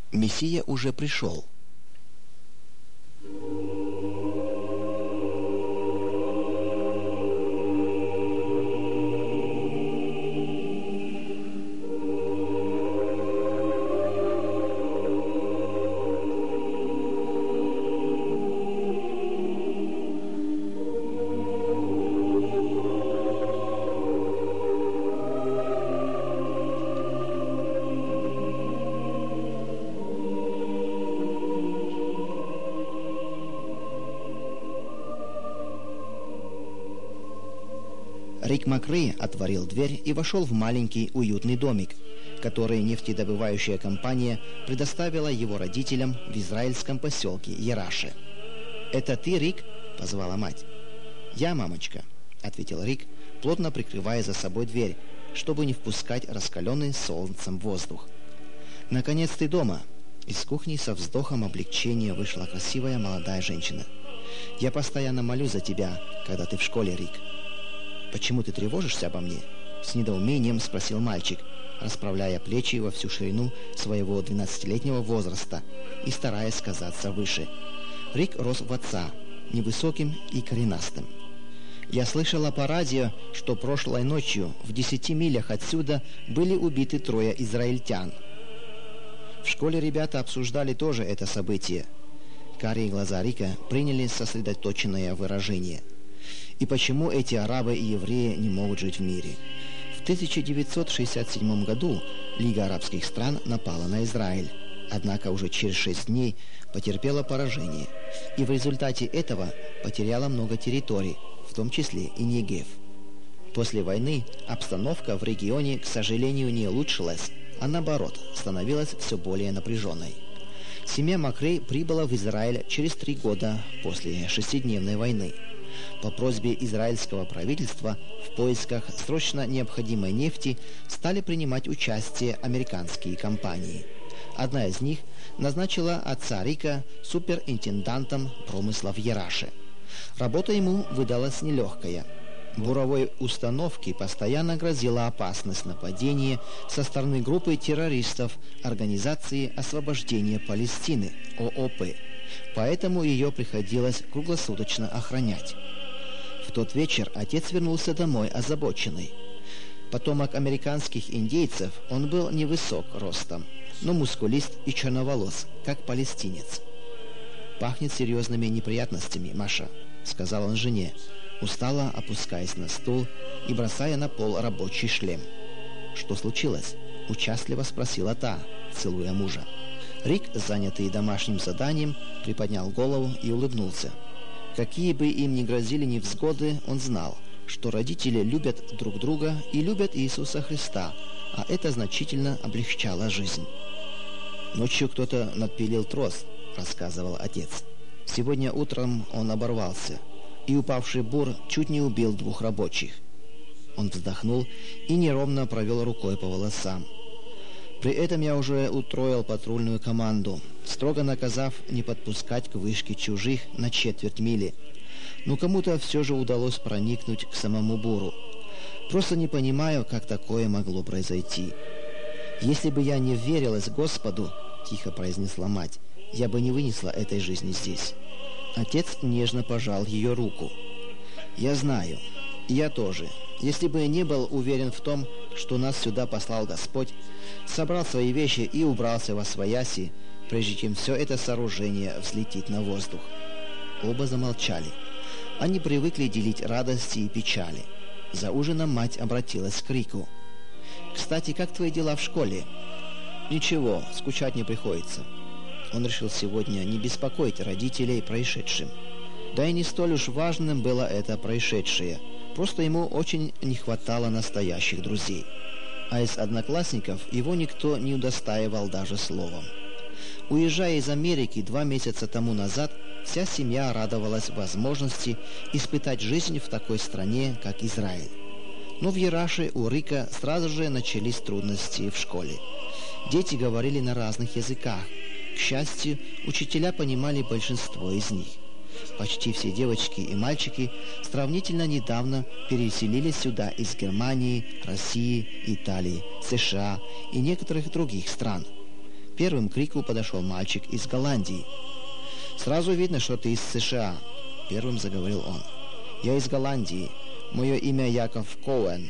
Мессия уже пришел. Рик Макрей отворил дверь и вошел в маленький уютный домик, который нефтедобывающая компания предоставила его родителям в израильском поселке Яраше. «Это ты, Рик?» – позвала мать. «Я, мамочка», – ответил Рик, плотно прикрывая за собой дверь, чтобы не впускать раскаленный солнцем воздух. «Наконец ты дома!» Из кухни со вздохом облегчения вышла красивая молодая женщина. «Я постоянно молюсь за тебя, когда ты в школе, Рик». «Почему ты тревожишься обо мне?» — с недоумением спросил мальчик, расправляя плечи во всю ширину своего 12-летнего возраста и стараясь казаться выше. Рик рос в отца, невысоким и коренастым. «Я слышала по радио, что прошлой ночью в 10 милях отсюда были убиты 3 израильтян. В школе ребята обсуждали тоже это событие». Карие глаза Рика приняли сосредоточенное выражение. И почему эти арабы и евреи не могут жить в мире? В 1967 году Лига арабских стран напала на Израиль, однако уже через 6 дней потерпела поражение, и в результате этого потеряла много территорий, в том числе и Негев. После войны обстановка в регионе, к сожалению, не улучшилась, а наоборот, становилась все более напряженной. Семья Макрей прибыла в Израиль через 3 года после 6-дневной войны. По просьбе израильского правительства в поисках срочно необходимой нефти стали принимать участие американские компании. Одна из них назначила отца Рика суперинтендантом промысла в Яраше. Работа ему выдалась нелегкая. Буровой установке постоянно грозила опасность нападения со стороны группы террористов Организации освобождения Палестины, ООП. Поэтому ее приходилось круглосуточно охранять. В тот вечер отец вернулся домой озабоченный. Потомок американских индейцев, он был невысок ростом, но мускулист и черноволос, как палестинец. «Пахнет серьезными неприятностями, Маша», — сказал он жене, устало опускаясь на стул и бросая на пол рабочий шлем. «Что случилось?» — участливо спросила та, целуя мужа. Рик, занятый домашним заданием, приподнял голову и улыбнулся. Какие бы им ни грозили невзгоды, он знал, что родители любят друг друга и любят Иисуса Христа, а это значительно облегчало жизнь. «Ночью кто-то надпилил трос», — рассказывал отец. «Сегодня утром он оборвался, и упавший бур чуть не убил 2 рабочих». Он вздохнул и неровно провел рукой по волосам. «При этом я уже утроил патрульную команду, строго наказав не подпускать к вышке чужих на 1/4 мили. Но кому-то все же удалось проникнуть к самому буру. Просто не понимаю, как такое могло произойти. Если бы я не верилась Господу, — тихо произнесла мать, — я бы не вынесла этой жизни здесь». Отец нежно пожал ее руку. «Я знаю, я тоже. Если бы не был уверен в том, что нас сюда послал Господь, собрал свои вещи и убрался восвояси, прежде чем все это сооружение взлетит на воздух». Оба замолчали. Они привыкли делить радости и печали. За ужином мать обратилась к Рику. «Кстати, как твои дела в школе?» «Ничего, скучать не приходится». Он решил сегодня не беспокоить родителей происшедшим. Да и не столь уж важным было это происшедшее. Просто ему очень не хватало настоящих друзей. А из одноклассников его никто не удостаивал даже словом. Уезжая из Америки 2 месяца тому назад, вся семья радовалась возможности испытать жизнь в такой стране, как Израиль. Но в Яраше у Рика сразу же начались трудности в школе. Дети говорили на разных языках. К счастью, учителя понимали большинство из них. Почти все девочки и мальчики сравнительно недавно переселились сюда из Германии, России, Италии, США и некоторых других стран. Первым к Рику подошел мальчик из Голландии. «Сразу видно, что ты из США», — первым заговорил он. «Я из Голландии. Мое имя Яков Коуэн,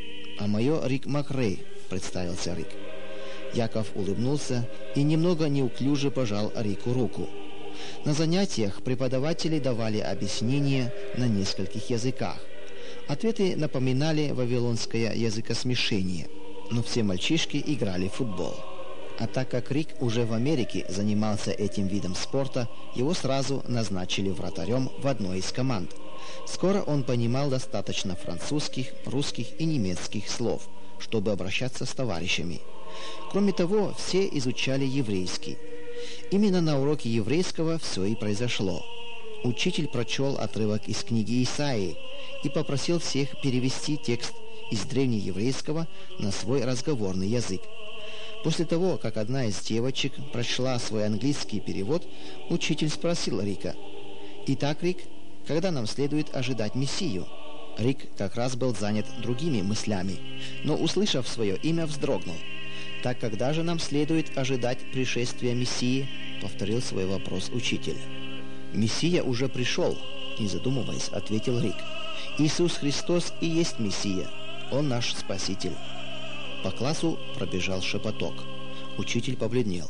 а мое Рик Макрей», — представился Рик. Яков улыбнулся и немного неуклюже пожал Рику руку. На занятиях преподаватели давали объяснения на нескольких языках. Ответы напоминали вавилонское языкосмешение, но все мальчишки играли в футбол. А так как Рик уже в Америке занимался этим видом спорта, его сразу назначили вратарем в одной из команд. Скоро он понимал достаточно французских, русских и немецких слов, чтобы обращаться с товарищами. Кроме того, все изучали еврейский. Именно на уроке еврейского все и произошло. Учитель прочел отрывок из книги Исаии и попросил всех перевести текст из древнееврейского на свой разговорный язык. После того, как одна из девочек прочла свой английский перевод, учитель спросил Рика: «Итак, Рик, когда нам следует ожидать Мессию?» Рик как раз был занят другими мыслями, но, услышав свое имя, вздрогнул. «Так когда же нам следует ожидать пришествия Мессии?» — повторил свой вопрос учитель. «Мессия уже пришел», — не задумываясь, ответил Рик. «Иисус Христос и есть Мессия. Он наш Спаситель». По классу пробежал шепоток. Учитель побледнел.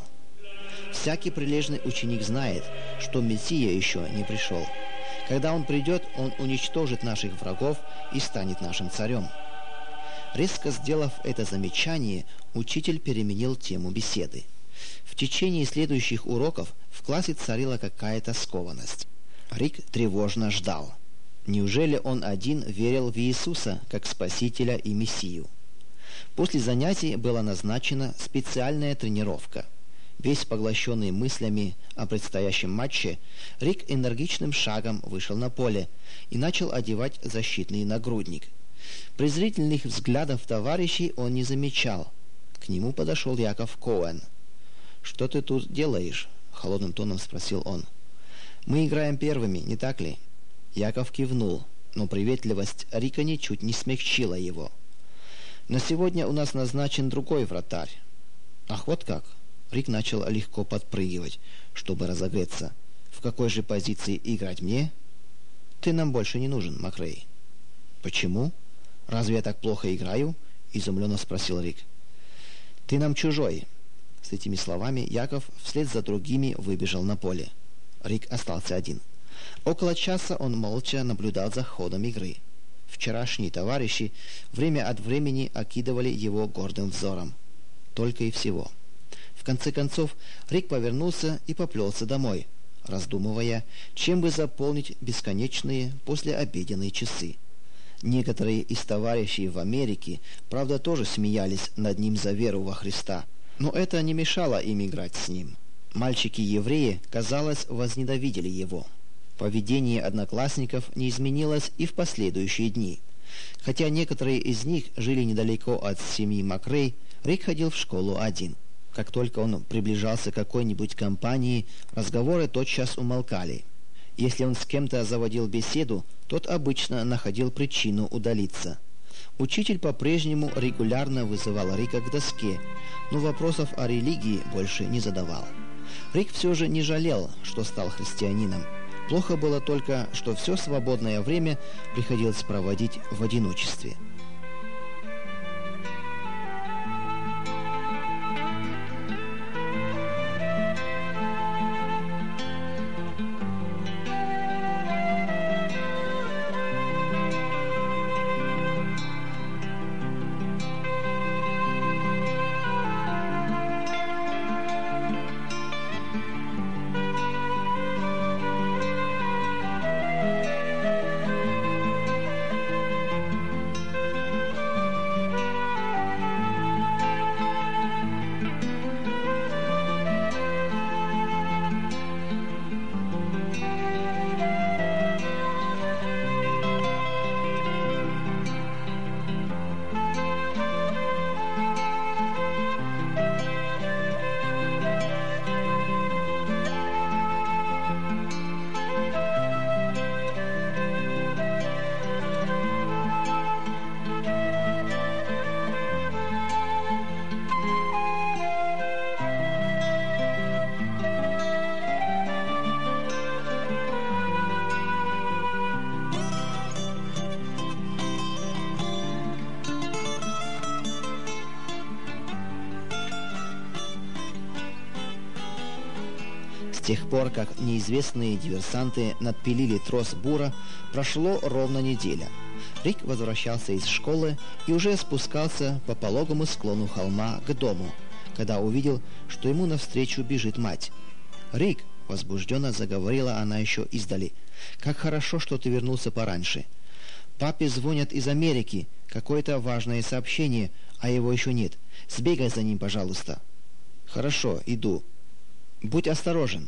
Всякий прилежный ученик знает, что Мессия еще не пришел. Когда он придет, он уничтожит наших врагов и станет нашим царем. Резко сделав это замечание, учитель переменил тему беседы. В течение следующих уроков в классе царила какая-то скованность. Рик тревожно ждал. Неужели он один верил в Иисуса как Спасителя и Мессию? После занятий была назначена специальная тренировка. Весь поглощенный мыслями о предстоящем матче, Рик энергичным шагом вышел на поле и начал одевать защитный нагрудник. Презрительных взглядов товарищей он не замечал. К нему подошел Яков Коуэн. «Что ты тут делаешь?» — холодным тоном спросил он. «Мы играем первыми, не так ли?» Яков кивнул, но приветливость Рика ничуть не смягчила его. «На сегодня у нас назначен другой вратарь». «Ах, вот как!» Рик начал легко подпрыгивать, чтобы разогреться. «В какой же позиции играть мне?» «Ты нам больше не нужен, Макрей». «Почему? Разве я так плохо играю?» — изумленно спросил Рик. «Ты нам чужой». С этими словами Яков вслед за другими выбежал на поле. Рик остался один. Около часа он молча наблюдал за ходом игры. Вчерашние товарищи время от времени окидывали его гордым взором. Только и всего. В конце концов, Рик повернулся и поплелся домой, раздумывая, чем бы заполнить бесконечные послеобеденные часы. Некоторые из товарищей в Америке, правда, тоже смеялись над ним за веру во Христа, но это не мешало им играть с ним. Мальчики-евреи, казалось, возненавидели его. Поведение одноклассников не изменилось и в последующие дни. Хотя некоторые из них жили недалеко от семьи Макрей, Рик ходил в школу один. Как только он приближался к какой-нибудь компании, разговоры тотчас умолкали. Если он с кем-то заводил беседу, тот обычно находил причину удалиться. Учитель по-прежнему регулярно вызывал Рика к доске, но вопросов о религии больше не задавал. Рик все же не жалел, что стал христианином. Плохо было только, что все свободное время приходилось проводить в одиночестве. тех пор, как неизвестные диверсанты надпилили трос бура, прошло ровно неделя. Рик возвращался из школы и уже спускался по пологому склону холма к дому, когда увидел, что ему навстречу бежит мать. «Рик!» — возбужденно заговорила она еще издали. «Как хорошо, что ты вернулся пораньше. Папе звонят из Америки, какое-то важное сообщение, а его еще нет. Сбегай за ним, пожалуйста». «Хорошо, иду. Будь осторожен».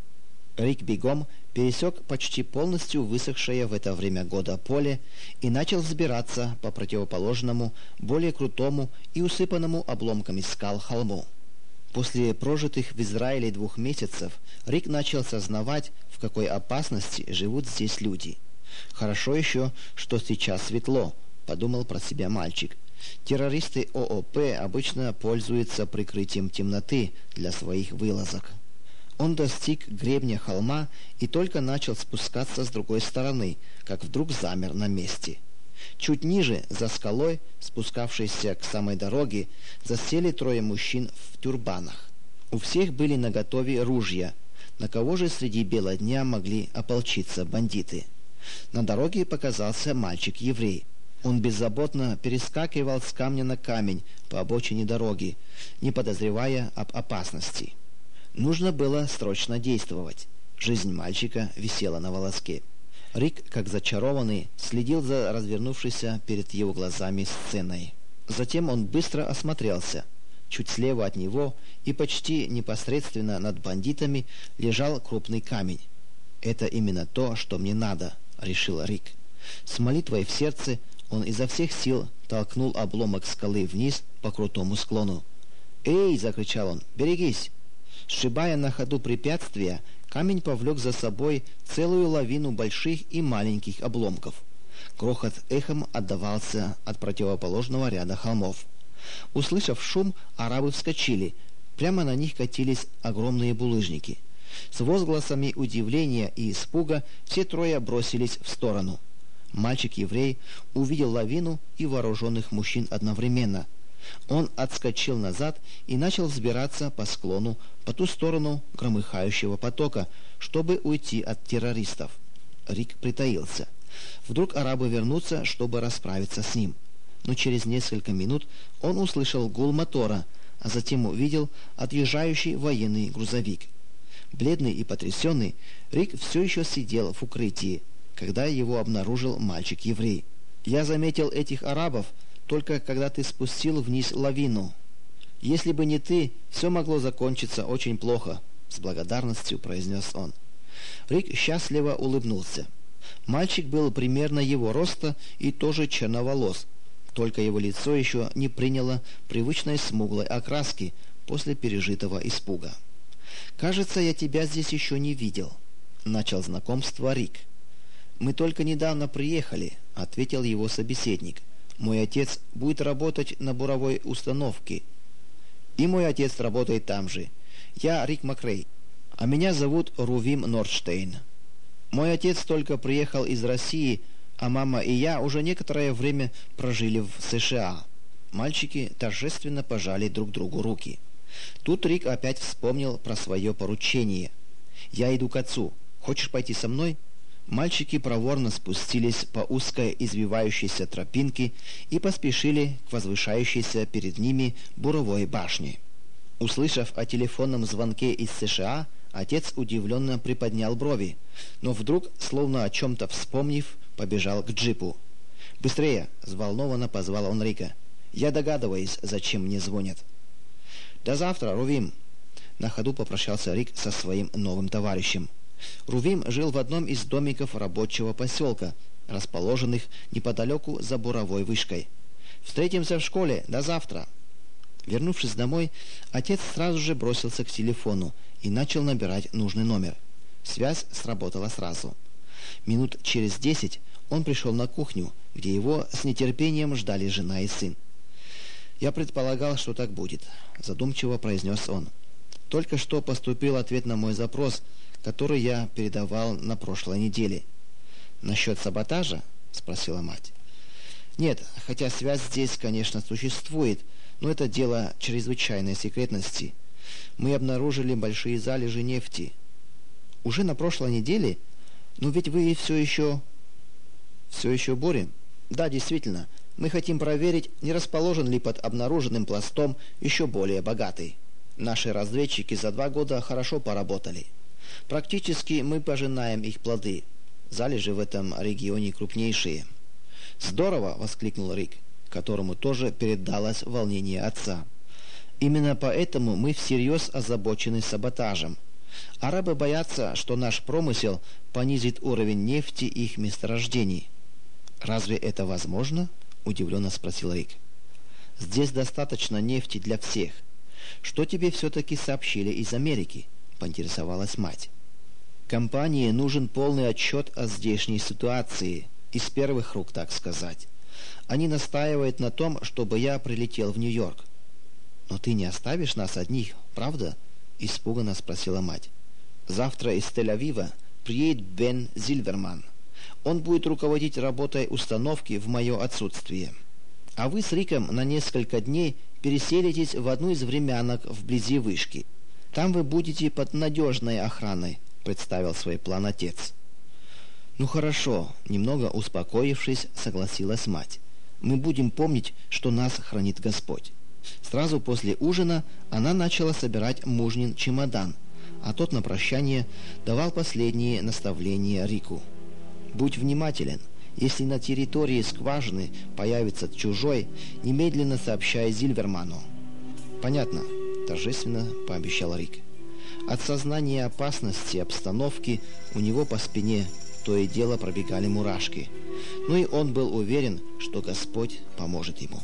Рик бегом пересек почти полностью высохшее в это время года поле и начал взбираться по противоположному, более крутому и усыпанному обломками скал холму. После прожитых в Израиле 2 месяцев Рик начал сознавать, в какой опасности живут здесь люди. «Хорошо еще, что сейчас светло», — подумал про себя мальчик. «Террористы ООП обычно пользуются прикрытием темноты для своих вылазок». Он достиг гребня холма и только начал спускаться с другой стороны, как вдруг замер на месте. Чуть ниже, за скалой, спускавшейся к самой дороге, засели 3 мужчин в тюрбанах. У всех были наготове ружья. На кого же среди бела дня могли ополчиться бандиты? На дороге показался мальчик-еврей. Он беззаботно перескакивал с камня на камень по обочине дороги, не подозревая об опасности. Нужно было срочно действовать. Жизнь мальчика висела на волоске. Рик, как зачарованный, следил за развернувшейся перед его глазами сценой. Затем он быстро осмотрелся. Чуть слева от него и почти непосредственно над бандитами лежал крупный камень. «Это именно то, что мне надо», — решил Рик. С молитвой в сердце он изо всех сил толкнул обломок скалы вниз по крутому склону. «Эй!» — закричал он. «Берегись!» Сшибая на ходу препятствия, камень повлек за собой целую лавину больших и маленьких обломков. Грохот эхом отдавался от противоположного ряда холмов. Услышав шум, арабы вскочили. Прямо на них катились огромные булыжники. С возгласами удивления и испуга все 3 бросились в сторону. Мальчик-еврей увидел лавину и вооруженных мужчин одновременно. Он отскочил назад и начал взбираться по склону по ту сторону громыхающего потока, чтобы уйти от террористов. Рик притаился. Вдруг арабы вернутся, чтобы расправиться с ним. Но через несколько минут он услышал гул мотора, а затем увидел отъезжающий военный грузовик. Бледный и потрясенный, Рик все еще сидел в укрытии, когда его обнаружил мальчик-еврей. «Я заметил этих арабов только когда ты спустил вниз лавину. Если бы не ты, все могло закончиться очень плохо», — с благодарностью произнес он. Рик счастливо улыбнулся. Мальчик был примерно его роста и тоже черноволос, только его лицо еще не приняло привычной смуглой окраски после пережитого испуга. «Кажется, я тебя здесь еще не видел», — начал знакомство Рик. «Мы только недавно приехали», — ответил его собеседник. «Мой отец будет работать на буровой установке. И мой отец работает там же. Я Рик Макрей, а меня зовут Рувим Нордштейн. Мой отец только приехал из России, а мама и я уже некоторое время прожили в США». Мальчики торжественно пожали друг другу руки. Тут Рик опять вспомнил про свое поручение. «Я иду к отцу. Хочешь пойти со мной?» Мальчики проворно спустились по узкой извивающейся тропинке и поспешили к возвышающейся перед ними буровой башне. Услышав о телефонном звонке из США, отец удивленно приподнял брови, но вдруг, словно о чем-то вспомнив, побежал к джипу. «Быстрее!» — взволнованно позвал он Рика. «Я догадываюсь, зачем мне звонят». «До завтра, Рувим!» На ходу попрощался Рик со своим новым товарищем. Рувим жил в одном из домиков рабочего поселка, расположенных неподалеку за буровой вышкой. «Встретимся в школе. До завтра!» Вернувшись домой, отец сразу же бросился к телефону и начал набирать нужный номер. Связь сработала сразу. Минут через 10 он пришел на кухню, где его с нетерпением ждали жена и сын. «Я предполагал, что так будет», — задумчиво произнес он. «Только что поступил ответ на мой запрос, который я передавал на прошлой неделе». «Насчет саботажа?» — спросила мать. «Нет, хотя связь здесь, конечно, существует, но это дело чрезвычайной секретности. Мы обнаружили большие залежи нефти. Уже на прошлой неделе? Но ведь вы все еще Борем? Да, действительно. Мы хотим проверить, не расположен ли под обнаруженным пластом еще более богатый. Наши разведчики за 2 года хорошо поработали. Практически мы пожинаем их плоды. Залежи в этом регионе крупнейшие. «Здорово!» — воскликнул Рик, которому тоже передалось волнение отца. «Именно поэтому мы всерьез озабочены саботажем. Арабы боятся, что наш промысел понизит уровень нефти их месторождений». «Разве это возможно?» — удивленно спросил Рик. «Здесь достаточно нефти для всех. Что тебе все-таки сообщили из Америки?» — поинтересовалась мать. «Компании нужен полный отчет о здешней ситуации, из первых рук, так сказать. Они настаивают на том, чтобы я прилетел в Нью-Йорк». «Но ты не оставишь нас одних, правда?» — испуганно спросила мать. «Завтра из Тель-Авива приедет Бен Зильверман. Он будет руководить работой установки в мое отсутствие. А вы с Риком на несколько дней переселитесь в одну из времянок вблизи вышки. Там вы будете под надежной охраной», — представил свой план отец. «Ну хорошо», — немного успокоившись, согласилась мать. «Мы будем помнить, что нас хранит Господь». Сразу после ужина она начала собирать мужнин чемодан, а тот на прощание давал последние наставления Рику. «Будь внимателен. Если на территории скважины появится чужой, немедленно сообщай Зильверману». «Понятно», — торжественно пообещал Рик. От сознания опасности обстановки у него по спине то и дело пробегали мурашки. Но и он был уверен, что Господь поможет ему.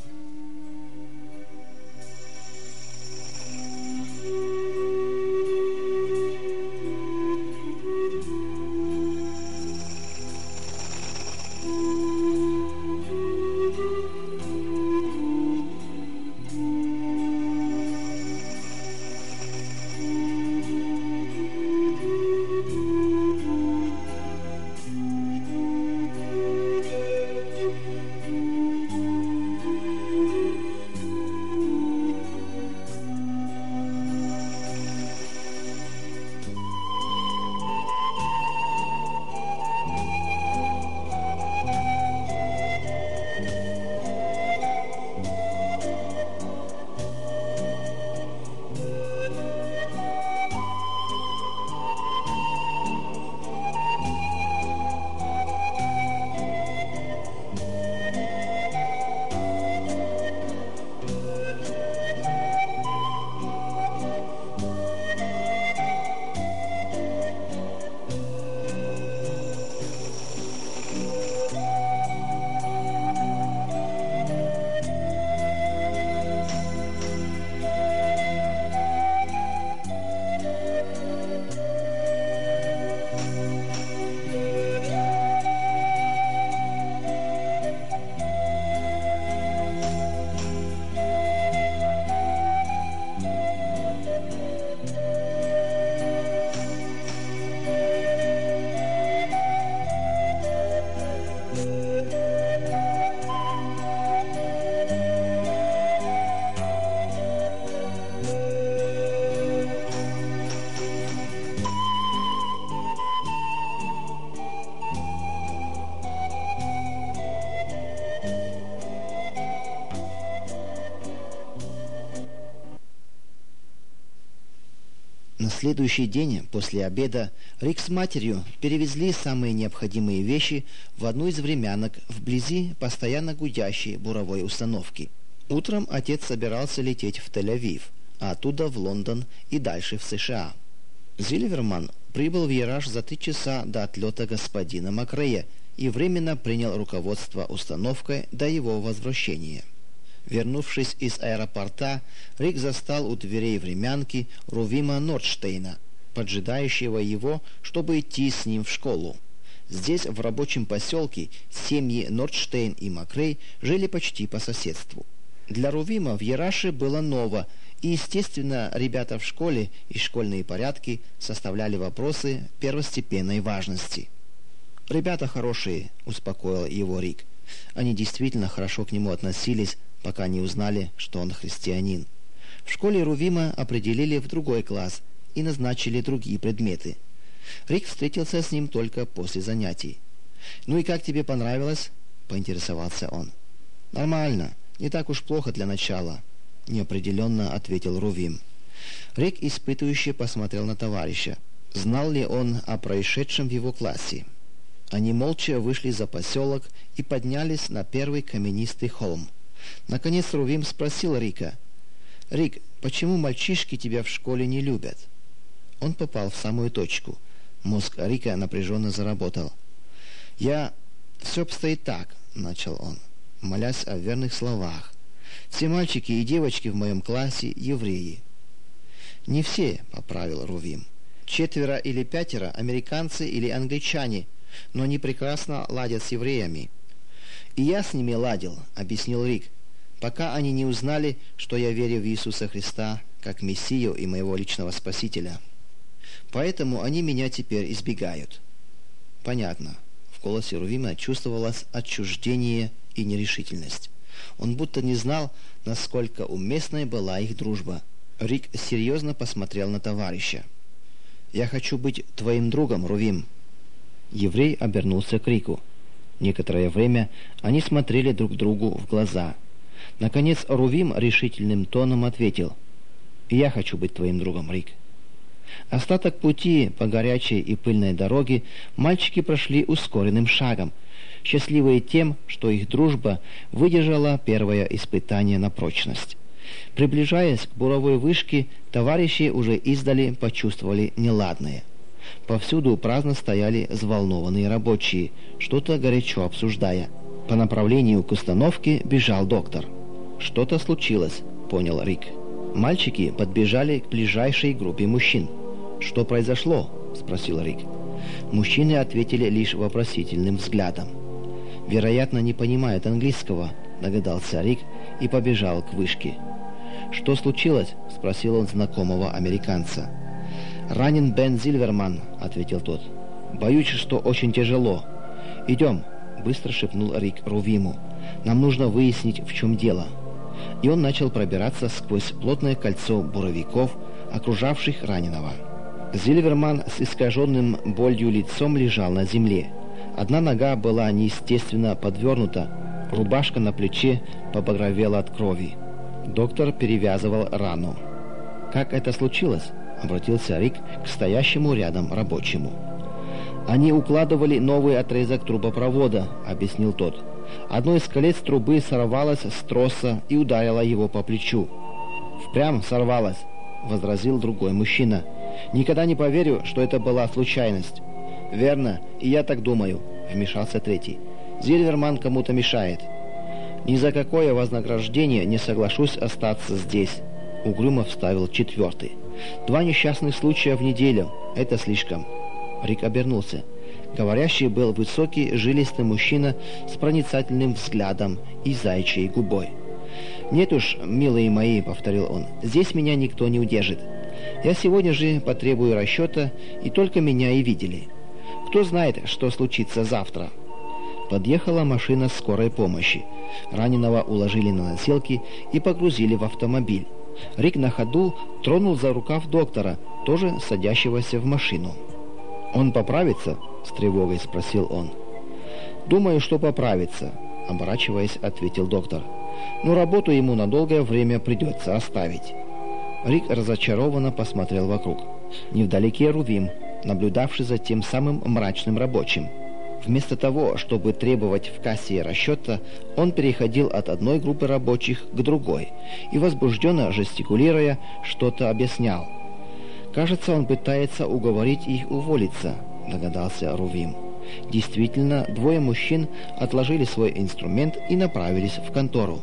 На следующий день после обеда Рик с матерью перевезли самые необходимые вещи в одну из времянок вблизи постоянно гудящей буровой установки. Утром отец собирался лететь в Тель-Авив, а оттуда в Лондон и дальше в США. Зильверман прибыл в Яраш за 3 часа до отлета господина Макрея и временно принял руководство установкой до его возвращения. Вернувшись из аэропорта, Рик застал у дверей времянки Рувима Нордштейна, поджидающего его, чтобы идти с ним в школу. Здесь, в рабочем поселке, семьи Нордштейн и Макрей жили почти по соседству. Для Рувима в Яраше было ново, и, естественно, ребята в школе и школьные порядки составляли вопросы первостепенной важности. «Ребята хорошие», — успокоил его Рик. Они действительно хорошо к нему относились, пока не узнали, что он христианин. В школе Рувима определили в другой класс и назначили другие предметы. Рик встретился с ним только после занятий. «Ну и как тебе понравилось?» – поинтересовался он. «Нормально. Не так уж плохо для начала», – неопределенно ответил Рувим. Рик испытующе посмотрел на товарища. Знал ли он о происшедшем в его классе? Они молча вышли за поселок и поднялись на первый каменистый холм. Наконец Рувим спросил Рика: «Рик, почему мальчишки тебя в школе не любят?» Он попал в самую точку. Мозг Рика напряженно заработал. «Все обстоит так», — начал он, молясь о верных словах. «Все мальчики и девочки в моем классе евреи». «Не все», — поправил Рувим. 4 или 5 американцы или англичане, но они прекрасно ладят с евреями». «И я с ними ладил», — объяснил Рик, «пока они не узнали, что я верю в Иисуса Христа как Мессию и моего личного Спасителя. Поэтому они меня теперь избегают». «Понятно». В голосе Рувима чувствовалось отчуждение и нерешительность. Он будто не знал, насколько уместной была их дружба. Рик серьезно посмотрел на товарища. «Я хочу быть твоим другом, Рувим». Еврей обернулся к Рику. Некоторое время они смотрели друг другу в глаза. Наконец Рувим решительным тоном ответил: «Я хочу быть твоим другом, Рик». Остаток пути по горячей и пыльной дороге мальчики прошли ускоренным шагом, счастливые тем, что их дружба выдержала первое испытание на прочность. Приближаясь к буровой вышке, товарищи уже издали почувствовали неладное. Повсюду праздно стояли взволнованные рабочие, что-то горячо обсуждая. По направлению к установке бежал доктор. «Что-то случилось», — понял Рик. Мальчики подбежали к ближайшей группе мужчин. «Что произошло?» — спросил Рик. Мужчины ответили лишь вопросительным взглядом. «Вероятно, не понимают английского», — догадался Рик и побежал к вышке. «Что случилось?» — спросил он знакомого американца. «Ранен Бен Зильверман», — ответил тот. «Боюсь, что очень тяжело». «Идем», — быстро шепнул Рик Рувиму. «Нам нужно выяснить, в чем дело». И он начал пробираться сквозь плотное кольцо буровиков, окружавших раненого. Зильверман с искаженным болью лицом лежал на земле. Одна нога была неестественно подвернута, рубашка на плече побагровела от крови. Доктор перевязывал рану. «Как это случилось?» — обратился Рик к стоящему рядом рабочему. «Они укладывали новый отрезок трубопровода», — объяснил тот. «Одно из колец трубы сорвалось с троса и ударило его по плечу». «Впрямь сорвалось», — возразил другой мужчина. «Никогда не поверю, что это была случайность». «Верно, и я так думаю», — вмешался третий. «Зильверман кому-то мешает». «Ни за какое вознаграждение не соглашусь остаться здесь», — угрюмо вставил четвертый. «2 несчастных случая в неделю. Это слишком». Рик обернулся. Говорящий был высокий, жилистый мужчина с проницательным взглядом и заячьей губой. «Нет уж, милые мои», — повторил он, — «здесь меня никто не удержит. Я сегодня же потребую расчета, и только меня и видели. Кто знает, что случится завтра». Подъехала машина скорой помощи. Раненого уложили на носилки и погрузили в автомобиль. Рик на ходу тронул за рукав доктора, тоже садящегося в машину. «Он поправится?» — с тревогой спросил он. «Думаю, что поправится», — оборачиваясь, ответил доктор. «Но работу ему на долгое время придется оставить». Рик разочарованно посмотрел вокруг. Невдалеке Рувим, наблюдавший за тем самым мрачным рабочим. Вместо того, чтобы требовать в кассе расчета, он переходил от одной группы рабочих к другой и, возбужденно жестикулируя, что-то объяснял. «Кажется, он пытается уговорить их уволиться», — догадался Рувим. Действительно, 2 мужчин отложили свой инструмент и направились в контору.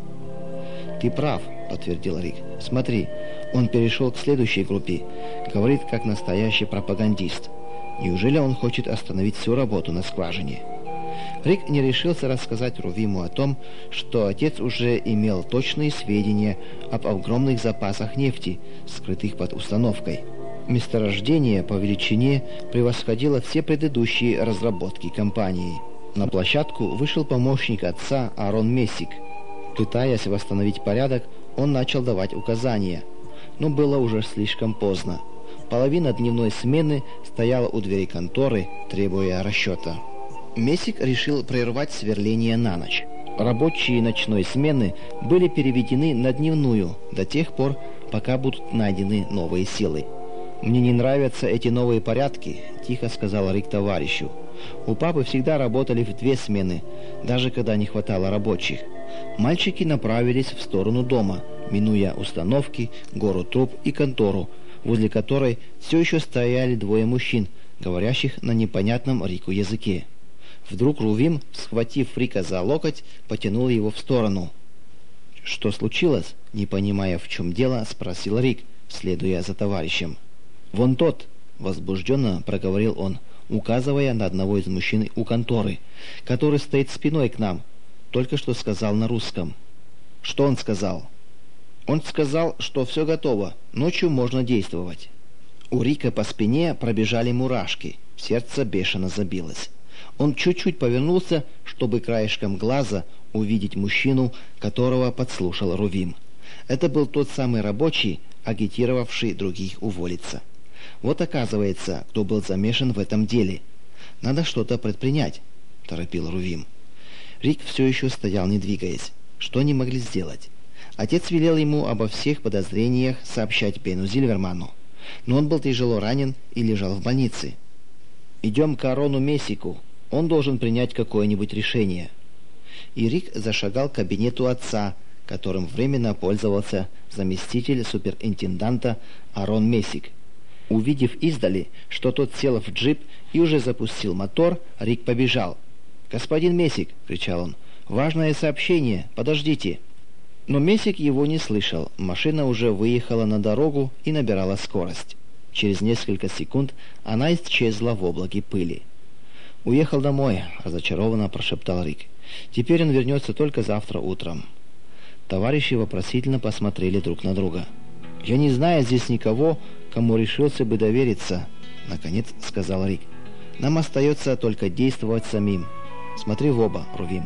«Ты прав», — подтвердил Рик. «Смотри, он перешел к следующей группе. Говорит, как настоящий пропагандист. Неужели он хочет остановить всю работу на скважине?» Рик не решился рассказать Рувиму о том, что отец уже имел точные сведения об огромных запасах нефти, скрытых под установкой. Месторождение по величине превосходило все предыдущие разработки компании. На площадку вышел помощник отца Аарон Мессик. Пытаясь восстановить порядок, он начал давать указания. Но было уже слишком поздно. Половина дневной смены стояла у двери конторы, требуя расчета. Месик решил прервать сверление на ночь. Рабочие ночной смены были переведены на дневную до тех пор, пока будут найдены новые силы. «Мне не нравятся эти новые порядки», – тихо сказал Рик товарищу. «У папы всегда работали в 2 смены, даже когда не хватало рабочих». Мальчики направились в сторону дома, минуя установки, гору труб и контору, возле которой все еще стояли 2 мужчин, говорящих на непонятном Рику языке. Вдруг Рувим, схватив Рика за локоть, потянул его в сторону. «Что случилось?» – не понимая, в чем дело, спросил Рик, следуя за товарищем. «Вон тот!» – возбужденно проговорил он, указывая на одного из мужчин у конторы, который стоит спиной к нам. Только что сказал на русском. «Что он сказал?» «Он сказал, что все готово, ночью можно действовать». У Рика по спине пробежали мурашки, сердце бешено забилось. Он чуть-чуть повернулся, чтобы краешком глаза увидеть мужчину, которого подслушал Рувим. Это был тот самый рабочий, агитировавший других уволиться. Вот оказывается, кто был замешан в этом деле. «Надо что-то предпринять», – торопил Рувим. Рик все еще стоял, не двигаясь. Что они могли сделать? Отец велел ему обо всех подозрениях сообщать Бену Зильверману, но он был тяжело ранен и лежал в больнице. «Идем к Арону Месику. Он должен принять какое-нибудь решение». И Рик зашагал к кабинету отца, которым временно пользовался заместитель суперинтенданта Арон Месик. Увидев издали, что тот сел в джип и уже запустил мотор, Рик побежал. «Господин Месик!» – кричал он. «Важное сообщение! Подождите!» Но Месик его не слышал. Машина уже выехала на дорогу и набирала скорость. Через несколько секунд она исчезла в облаке пыли. «Уехал домой», – разочарованно прошептал Рик. «Теперь он вернется только завтра утром». Товарищи вопросительно посмотрели друг на друга. «Я не знаю здесь никого, кому решился бы довериться», – наконец сказал Рик. «Нам остается только действовать самим. Смотри в оба, Рувим».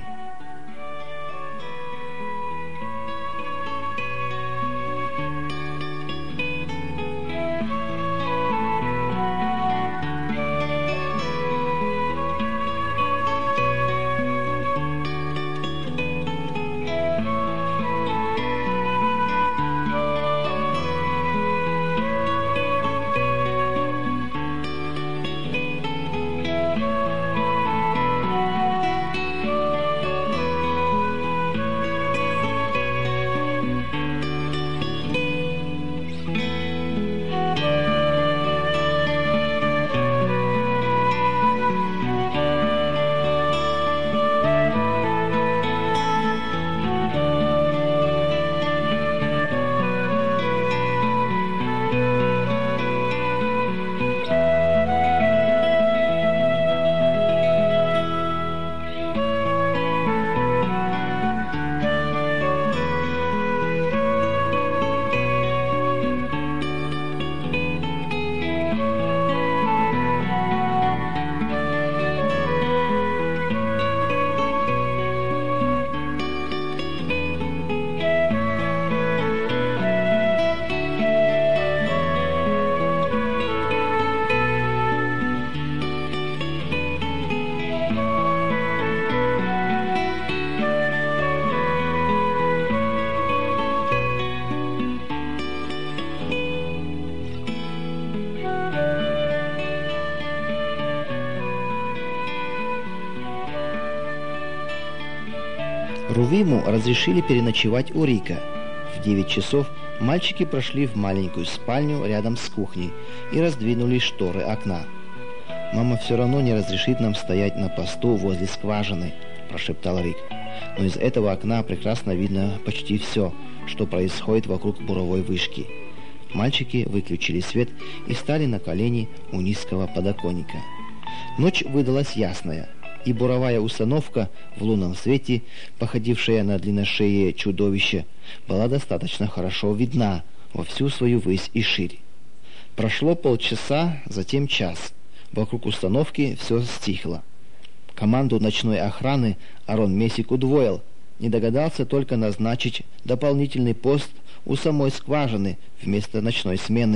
Рувиму разрешили переночевать у Рика. В 9 часов мальчики прошли в маленькую спальню рядом с кухней и раздвинули шторы окна. «Мама все равно не разрешит нам стоять на посту возле скважины», – прошептал Рик. «Но из этого окна прекрасно видно почти все, что происходит вокруг буровой вышки». Мальчики выключили свет и стали на колени у низкого подоконника. Ночь выдалась ясная, и буровая установка в лунном свете, походившая на длинношее чудовище, была достаточно хорошо видна во всю свою высь и ширь. Прошло полчаса, затем час. Вокруг установки все стихло. Команду ночной охраны Арон Месик удвоил, не догадался только назначить дополнительный пост у самой скважины вместо ночной смены,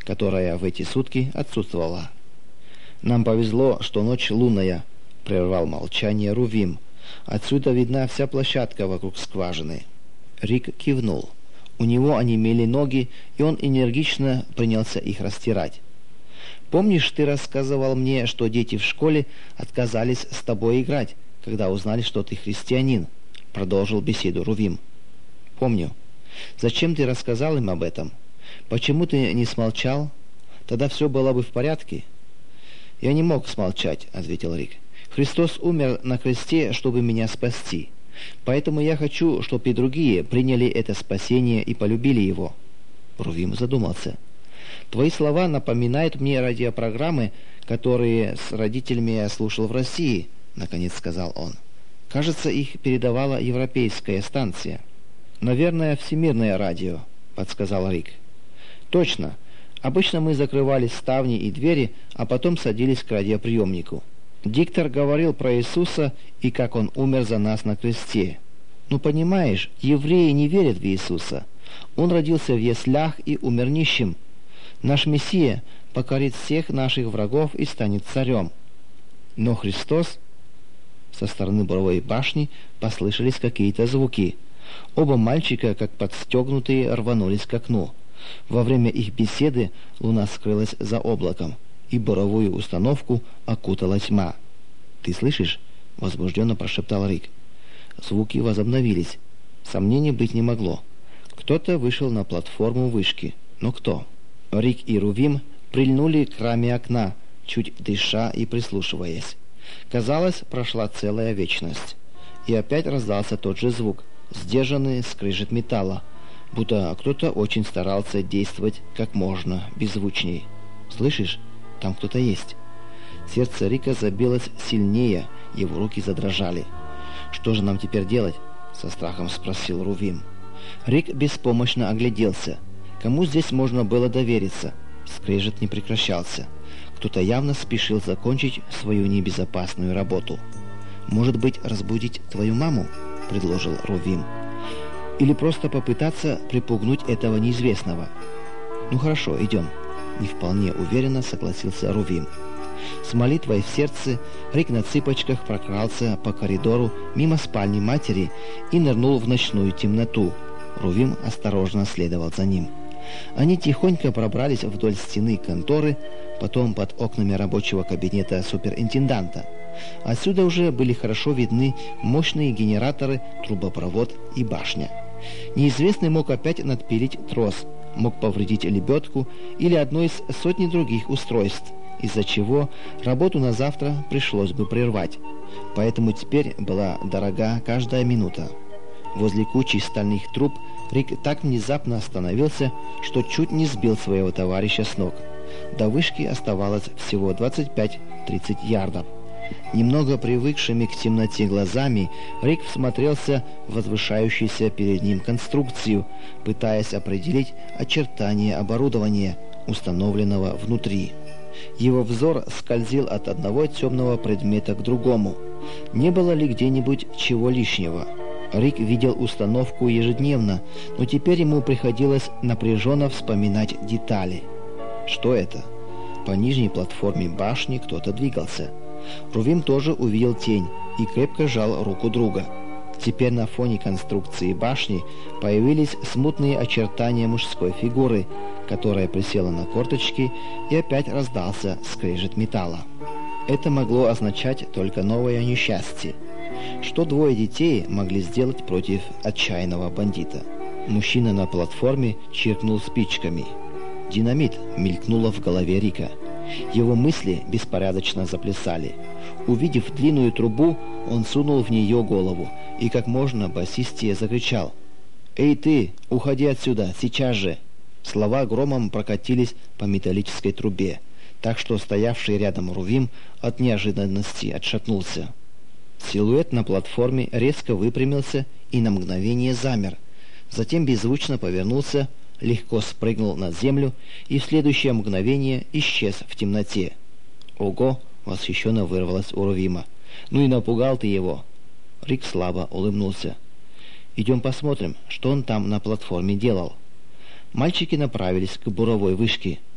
которая в эти сутки отсутствовала. «Нам повезло, что ночь лунная», — прервал молчание Рувим. «Отсюда видна вся площадка вокруг скважины». Рик кивнул. У него онемели ноги, и он энергично принялся их растирать. «Помнишь, ты рассказывал мне, что дети в школе отказались с тобой играть, когда узнали, что ты христианин?» — продолжил беседу Рувим. «Помню. Зачем ты рассказал им об этом? Почему ты не смолчал? Тогда все было бы в порядке». «Я не мог смолчать», — ответил Рик. «Христос умер на кресте, чтобы меня спасти. Поэтому я хочу, чтобы и другие приняли это спасение и полюбили его». Рувим задумался. «Твои слова напоминают мне радиопрограммы, которые с родителями я слушал в России», — наконец сказал он. «Кажется, их передавала европейская станция». «Наверное, всемирное радио», — подсказал Рик. «Точно. Обычно мы закрывали ставни и двери, а потом садились к радиоприемнику. Диктор говорил про Иисуса и как Он умер за нас на кресте. Ну, понимаешь, евреи не верят в Иисуса. Он родился в яслях и умер нищим. Наш Мессия покорит всех наших врагов и станет царем. Но Христос...» Со стороны буровой башни послышались какие-то звуки. Оба мальчика, как подстегнутые, рванулись к окну. Во время их беседы луна скрылась за облаком, и буровую установку окутала тьма. «Ты слышишь?» — возбужденно прошептал Рик. Звуки возобновились. Сомнений быть не могло. Кто-то вышел на платформу вышки. Но кто? Рик и Рувим прильнули к раме окна, чуть дыша и прислушиваясь. Казалось, прошла целая вечность. И опять раздался тот же звук, сдержанный скрежет металла, будто кто-то очень старался действовать как можно беззвучней. «Слышишь? Там кто-то есть». Сердце Рика забилось сильнее, его руки задрожали. «Что же нам теперь делать?» — со страхом спросил Рувим. Рик беспомощно огляделся. Кому здесь можно было довериться? Скрежет не прекращался. Кто-то явно спешил закончить свою небезопасную работу. «Может быть, разбудить твою маму?» — предложил Рувим. «Или просто попытаться припугнуть этого неизвестного?» «Ну хорошо, идем», — не вполне уверенно согласился Рувим. С молитвой в сердце Рик на цыпочках прокрался по коридору мимо спальни матери и нырнул в ночную темноту. Рувим осторожно следовал за ним. Они тихонько пробрались вдоль стены конторы, потом под окнами рабочего кабинета суперинтенданта. Отсюда уже были хорошо видны мощные генераторы, трубопровод и башня. Неизвестный мог опять надпилить трос, мог повредить лебедку или одно из сотни других устройств, из-за чего работу на завтра пришлось бы прервать. Поэтому теперь была дорога каждая минута. Возле кучи стальных труб Рик так внезапно остановился, что чуть не сбил своего товарища с ног. До вышки оставалось всего 25-30 ярдов. Немного привыкшими к темноте глазами, Рик всмотрелся в возвышающуюся перед ним конструкцию, пытаясь определить очертания оборудования, установленного внутри. Его взор скользил от одного темного предмета к другому. Не было ли где-нибудь чего лишнего? Рик видел установку ежедневно, но теперь ему приходилось напряженно вспоминать детали. Что это? По нижней платформе башни кто-то двигался. Рувим тоже увидел тень и крепко сжал руку друга. Теперь на фоне конструкции башни появились смутные очертания мужской фигуры, которая присела на корточки, и опять раздался скрежет металла. Это могло означать только новое несчастье. Что двое детей могли сделать против отчаянного бандита? Мужчина на платформе чиркнул спичками. «Динамит!» мелькнуло в голове Рика. Его мысли беспорядочно заплясали. Увидев длинную трубу, он сунул в нее голову и как можно басистее закричал: «Эй ты, уходи отсюда, сейчас же!» Слова громом прокатились по металлической трубе, так что стоявший рядом Рувим от неожиданности отшатнулся. Силуэт на платформе резко выпрямился и на мгновение замер. Затем беззвучно повернулся, легко спрыгнул на землю и в следующее мгновение исчез в темноте. «Ого!» — восхищенно вырвалось у Рувима. «Ну и напугал ты его!» Рик слабо улыбнулся. «Идем посмотрим, что он там на платформе делал». Мальчики направились к буровой вышке.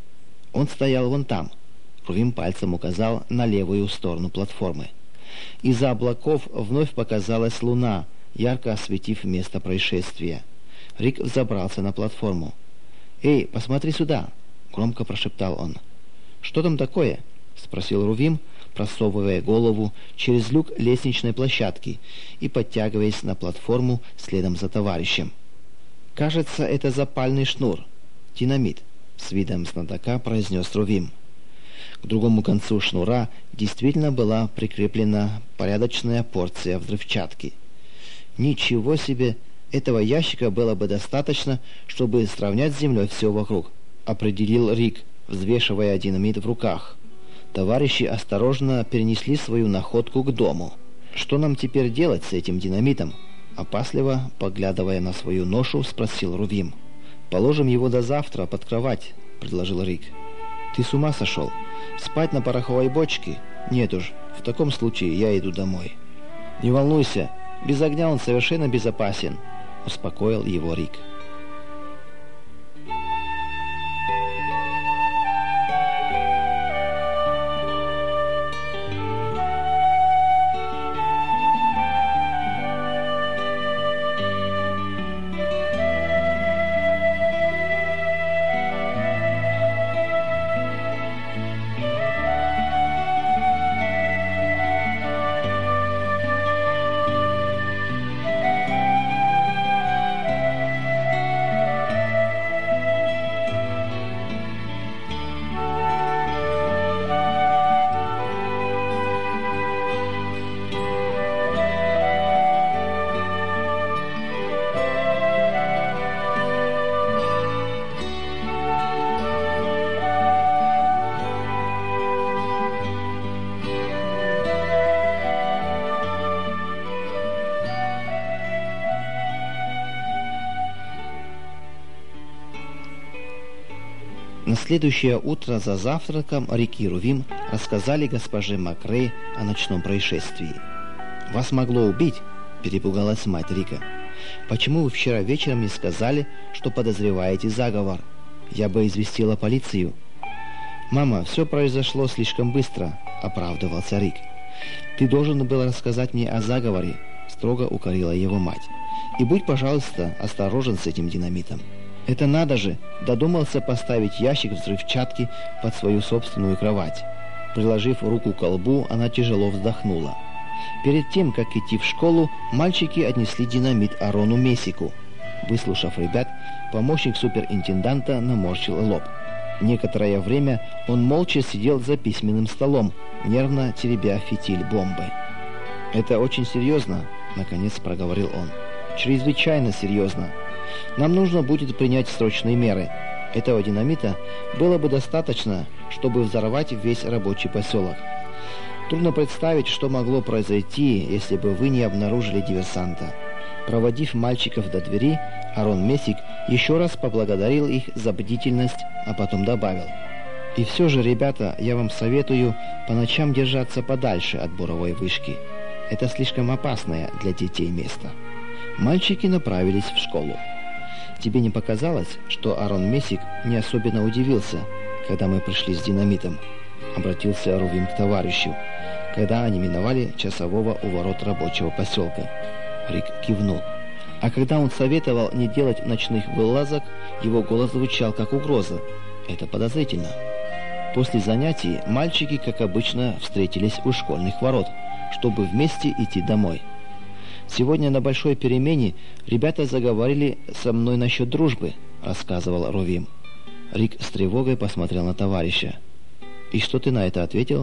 Он стоял вон там. Рувим пальцем указал на левую сторону платформы. Из-за облаков вновь показалась луна, ярко осветив место происшествия. Рик взобрался на платформу. «Эй, посмотри сюда!» — громко прошептал он. «Что там такое?» — спросил Рувим, просовывая голову через люк лестничной площадки и подтягиваясь на платформу следом за товарищем. «Кажется, это запальный шнур. Динамит», — с видом знатока произнес Рувим. К другому концу шнура действительно была прикреплена порядочная порция взрывчатки. «Ничего себе! Этого ящика было бы достаточно, чтобы сравнять с землей все вокруг», — определил Рик, взвешивая динамит в руках. Товарищи осторожно перенесли свою находку к дому. «Что нам теперь делать с этим динамитом?» Опасливо, поглядывая на свою ношу, спросил Рувим. «Положим его до завтра под кровать», — предложил Рик. «Ты с ума сошел? Спать на пороховой бочке? Нет уж, в таком случае я иду домой». «Не волнуйся, без огня он совершенно безопасен», — успокоил его Рик. На следующее утро за завтраком Рик и Рувим рассказали госпоже Макрей о ночном происшествии. «Вас могло убить?» – перепугалась мать Рика. «Почему вы вчера вечером не сказали, что подозреваете заговор? Я бы известила полицию». «Мама, все произошло слишком быстро», – оправдывался Рик. «Ты должен был рассказать мне о заговоре», – строго укорила его мать. «И будь, пожалуйста, осторожен с этим динамитом». «Это надо же!» Додумался поставить ящик взрывчатки под свою собственную кровать. Приложив руку к колбу, она тяжело вздохнула. Перед тем, как идти в школу, мальчики отнесли динамит Арону Месику. Выслушав ребят, помощник суперинтенданта наморщил лоб. Некоторое время он молча сидел за письменным столом, нервно теребя фитиль бомбы. «Это очень серьезно», — наконец проговорил он. «Чрезвычайно серьезно. Нам нужно будет принять срочные меры. Этого динамита было бы достаточно, чтобы взорвать весь рабочий поселок. Трудно представить, что могло произойти, если бы вы не обнаружили диверсанта». Проводив мальчиков до двери, Арон Месик еще раз поблагодарил их за бдительность, а потом добавил: «И все же, ребята, я вам советую по ночам держаться подальше от буровой вышки. Это слишком опасное для детей место». Мальчики направились в школу. «Тебе не показалось, что Арон Месик не особенно удивился, когда мы пришли с динамитом?» — обратился Рувим к товарищу, когда они миновали часового у ворот рабочего поселка. Рик кивнул. А когда он советовал не делать ночных вылазок, его голос звучал как угроза. Это подозрительно. После занятий мальчики, как обычно, встретились у школьных ворот, чтобы вместе идти домой. «Сегодня на большой перемене ребята заговорили со мной насчет дружбы», — рассказывал Рувим. Рик с тревогой посмотрел на товарища. «И что ты на это ответил?»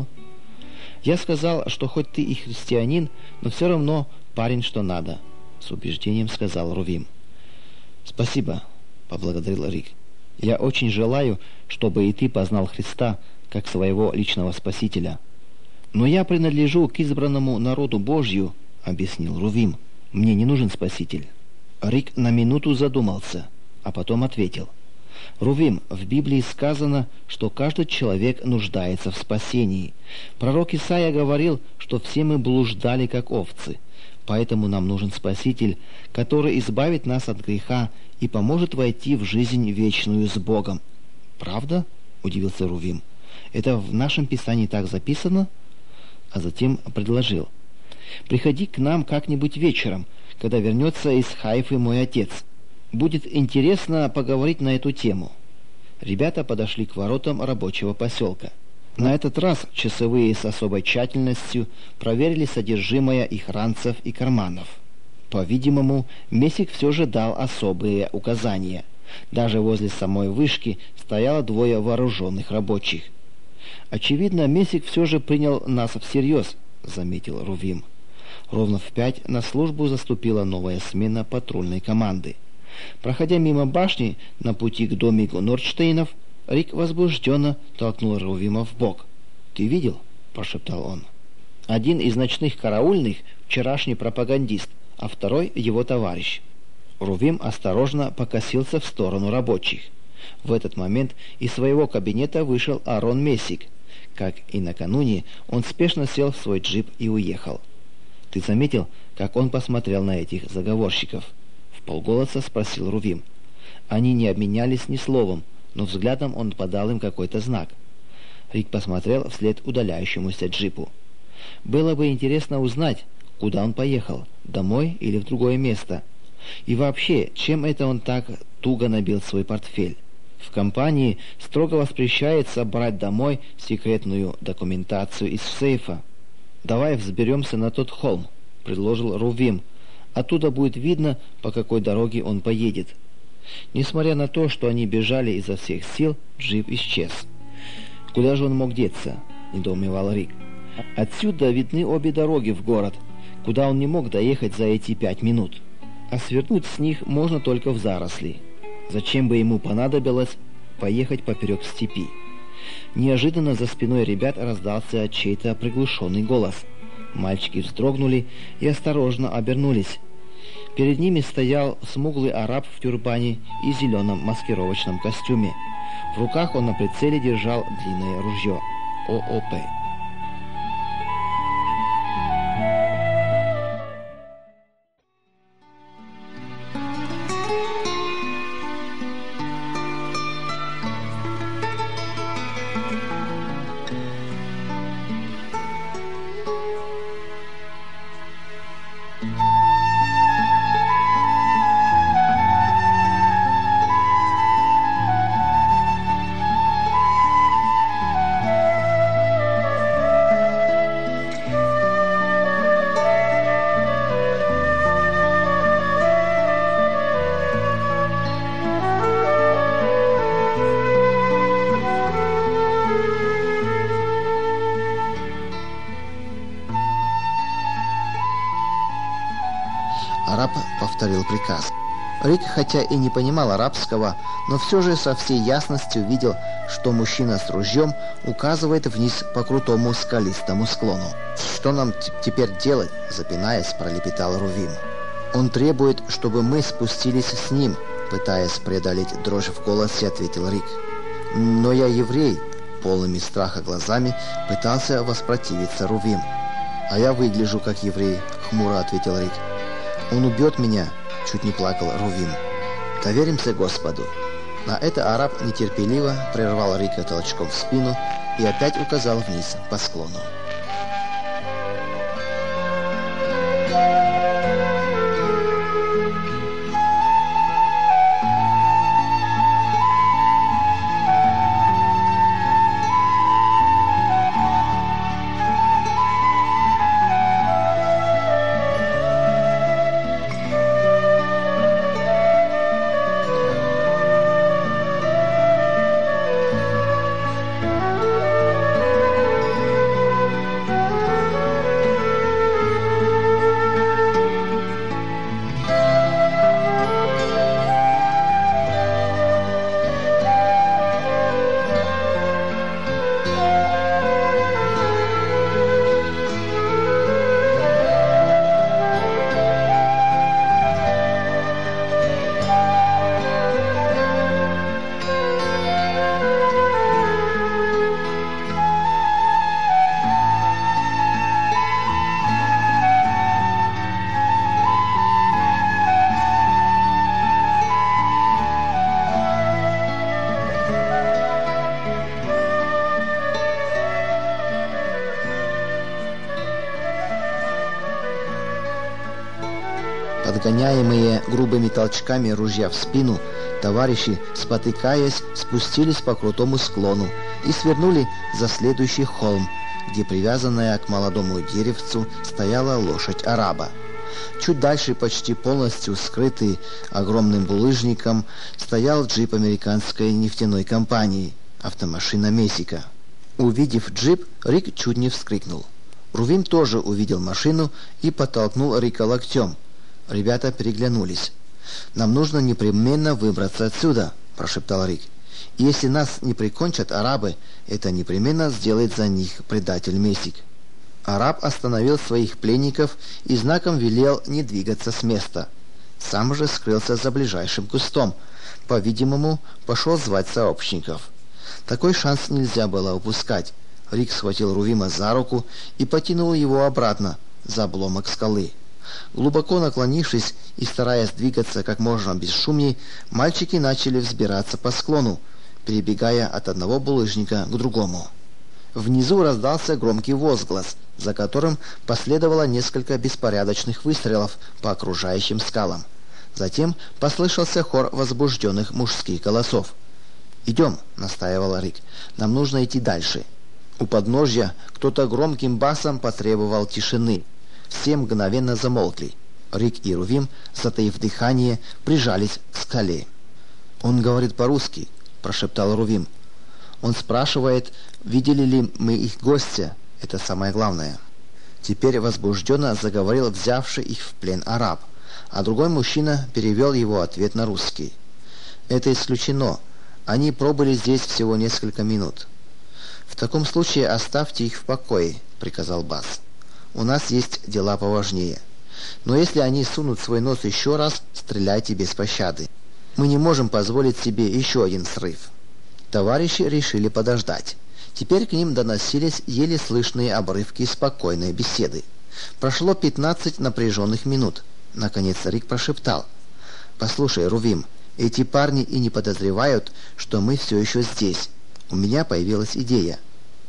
«Я сказал, что хоть ты и христианин, но все равно парень что надо», — с убеждением сказал Рувим. «Спасибо», — поблагодарил Рик. «Я очень желаю, чтобы и ты познал Христа как своего личного спасителя». «Но я принадлежу к избранному народу Божью», — объяснил Рувим. «Мне не нужен спаситель». Рик на минуту задумался, а потом ответил: «Рувим, в Библии сказано, что каждый человек нуждается в спасении. Пророк Исаия говорил, что все мы блуждали, как овцы. Поэтому нам нужен Спаситель, который избавит нас от греха и поможет войти в жизнь вечную с Богом». «Правда?» – удивился Рувим. «Это в нашем писании так записано?» А затем предложил: «Приходи к нам как-нибудь вечером, когда вернется из Хайфы мой отец. Будет интересно поговорить на эту тему». Ребята подошли к воротам рабочего поселка. На этот раз часовые с особой тщательностью проверили содержимое их ранцев и карманов. По-видимому, Месик все же дал особые указания. Даже возле самой вышки стояло двое вооруженных рабочих. «Очевидно, Месик все же принял нас всерьез», — заметил Рувим. Ровно в 5 на службу заступила новая смена патрульной команды. Проходя мимо башни на пути к домику Нордштейнов, Рик возбужденно толкнул Рувима в бок. «Ты видел?» – прошептал он. «Один из ночных караульных – вчерашний пропагандист, а второй – его товарищ». Рувим осторожно покосился в сторону рабочих. В этот момент из своего кабинета вышел Арон Месик. Как и накануне, он спешно сел в свой джип и уехал. «Ты заметил, как он посмотрел на этих заговорщиков?» – вполголоса спросил Рувим. Они не обменялись ни словом, но взглядом он подал им какой-то знак. Рик посмотрел вслед удаляющемуся джипу. Было бы интересно узнать, куда он поехал, домой или в другое место. И вообще, чем это он так туго набил свой портфель? В компании строго воспрещается брать домой секретную документацию из сейфа. «Давай взберемся на тот холм», — предложил Рувим. «Оттуда будет видно, по какой дороге он поедет». Несмотря на то, что они бежали изо всех сил, джип исчез. «Куда же он мог деться?» – недоумевал Рик. «Отсюда видны обе дороги в город, куда он не мог доехать за эти 5 минут. А свернуть с них можно только в заросли. Зачем бы ему понадобилось поехать поперек степи?» Неожиданно за спиной ребят раздался чей-то приглушенный голос. Мальчики вздрогнули и осторожно обернулись. Перед ними стоял смуглый араб в тюрбане и зеленом маскировочном костюме. В руках он на прицеле держал длинное ружье ООП. Араб повторил приказ. Рик, хотя и не понимал арабского, но все же со всей ясностью видел, что мужчина с ружьем указывает вниз по крутому скалистому склону. «Что нам теперь делать?» – запинаясь, пролепетал Рувим. «Он требует, чтобы мы спустились с ним», – пытаясь преодолеть дрожь в голосе, ответил Рик. «Но я еврей», – полными страха глазами пытался воспротивиться Рувим. «А я выгляжу как еврей», – хмуро ответил Рик. «Он убьет меня», — чуть не плакал Рувим. «Доверимся Господу». На это араб нетерпеливо прервал Рика толчком в спину и опять указал вниз по склону. Подгоняемые грубыми толчками ружья в спину, товарищи, спотыкаясь, спустились по крутому склону и свернули за следующий холм, где привязанная к молодому деревцу стояла лошадь араба. Чуть дальше, почти полностью скрытый огромным булыжником, стоял джип американской нефтяной компании, автомашина Месика. Увидев джип, Рик чуть не вскрикнул. Рувим тоже увидел машину и подтолкнул Рика локтем. Ребята переглянулись. «Нам нужно непременно выбраться отсюда», – прошептал Рик. «Если нас не прикончат арабы, это непременно сделает за них предатель Месик». Араб остановил своих пленников и знаком велел не двигаться с места. Сам же скрылся за ближайшим кустом. По-видимому, пошел звать сообщников. Такой шанс нельзя было упускать. Рик схватил Рувима за руку и потянул его обратно, за обломок скалы. Глубоко наклонившись и стараясь двигаться как можно бесшумней, мальчики начали взбираться по склону, перебегая от одного булыжника к другому. Внизу раздался громкий возглас, за которым последовало несколько беспорядочных выстрелов по окружающим скалам. Затем послышался хор возбужденных мужских голосов. «Идем», — настаивал Рик, — «нам нужно идти дальше». У подножья кто-то громким басом потребовал тишины. Все мгновенно замолкли. Рик и Рувим, затаив дыхание, прижались к скале. «Он говорит по-русски», — прошептал Рувим. «Он спрашивает, видели ли мы их гостя. Это самое главное». Теперь возбужденно заговорил взявший их в плен араб, а другой мужчина перевел его ответ на русский. «Это исключено. Они пробыли здесь всего несколько минут». «В таком случае оставьте их в покое», — приказал Бас. «У нас есть дела поважнее. Но если они сунут свой нос еще раз, стреляйте без пощады. Мы не можем позволить себе еще один срыв». Товарищи решили подождать. Теперь к ним доносились еле слышные обрывки спокойной беседы. Прошло 15 напряженных минут. Наконец Рик прошептал: «Послушай, Рувим, эти парни и не подозревают, что мы все еще здесь. У меня появилась идея.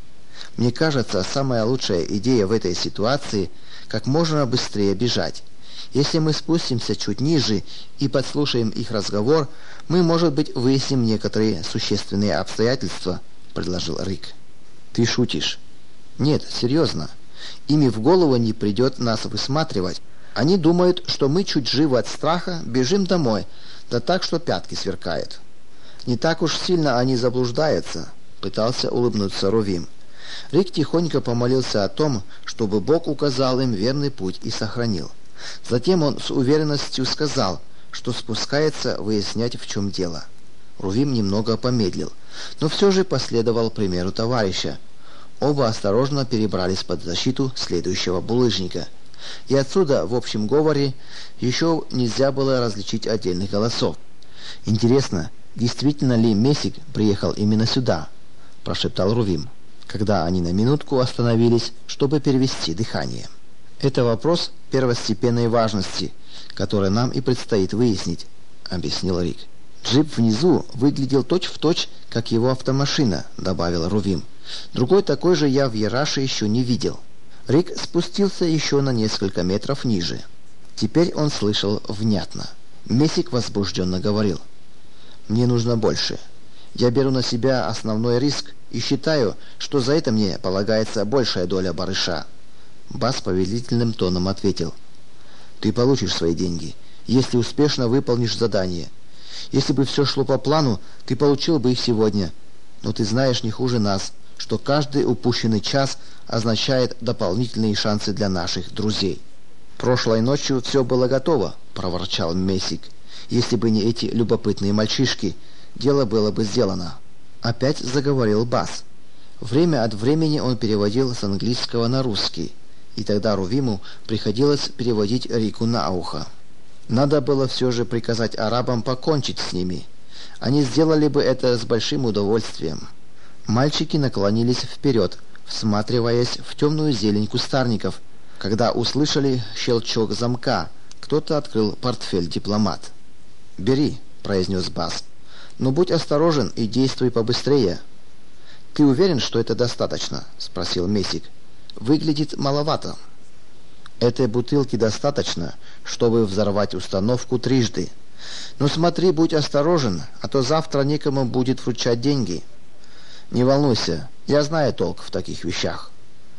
Мне кажется, самая лучшая идея в этой ситуации – как можно быстрее бежать. Если мы спустимся чуть ниже и подслушаем их разговор, мы, может быть, выясним некоторые существенные обстоятельства», – предложил Рик. «Ты шутишь?» «Нет, серьезно. Ими в голову не придет нас высматривать. Они думают, что мы чуть живы от страха, бежим домой, да так, что пятки сверкают». «Не так уж сильно они заблуждаются», – пытался улыбнуться Рувим. Рик тихонько помолился о том, чтобы Бог указал им верный путь и сохранил. Затем он с уверенностью сказал, что спускается выяснять, в чем дело. Рувим немного помедлил, но все же последовал примеру товарища. Оба осторожно перебрались под защиту следующего булыжника. И отсюда, в общем говоре, еще нельзя было различить отдельных голосов. «Интересно, действительно ли Месик приехал именно сюда?» – прошептал Рувим, когда они на минутку остановились, чтобы перевести дыхание. «Это вопрос первостепенной важности, который нам и предстоит выяснить», — объяснил Рик. «Джип внизу выглядел точь-в-точь, как его автомашина», — добавил Рувим. «Другой такой же я в Яраше еще не видел». Рик спустился еще на несколько метров ниже. Теперь он слышал внятно. Месик возбужденно говорил: «Мне нужно больше. Я беру на себя основной риск и считаю, что за это мне полагается большая доля барыша». Бас повелительным тоном ответил: «Ты получишь свои деньги, если успешно выполнишь задание. Если бы все шло по плану, ты получил бы их сегодня. Но ты знаешь не хуже нас, что каждый упущенный час означает дополнительные шансы для наших друзей». «Прошлой ночью все было готово», — проворчал Месик. «Если бы не эти любопытные мальчишки, дело было бы сделано». Опять заговорил Бас. Время от времени он переводил с английского на русский, и тогда Рувиму приходилось переводить Рику на ухо. Надо было все же приказать арабам покончить с ними. Они сделали бы это с большим удовольствием. Мальчики наклонились вперед, всматриваясь в темную зелень кустарников, когда услышали щелчок замка. Кто-то открыл портфель-дипломат. «Бери», — произнес Бас. «Но будь осторожен и действуй побыстрее». «Ты уверен, что это достаточно?» — спросил Месик. «Выглядит маловато». Этой бутылки достаточно, чтобы взорвать установку трижды. Но смотри, будь осторожен, а то завтра некому будет вручать деньги. Не волнуйся, я знаю толк в таких вещах.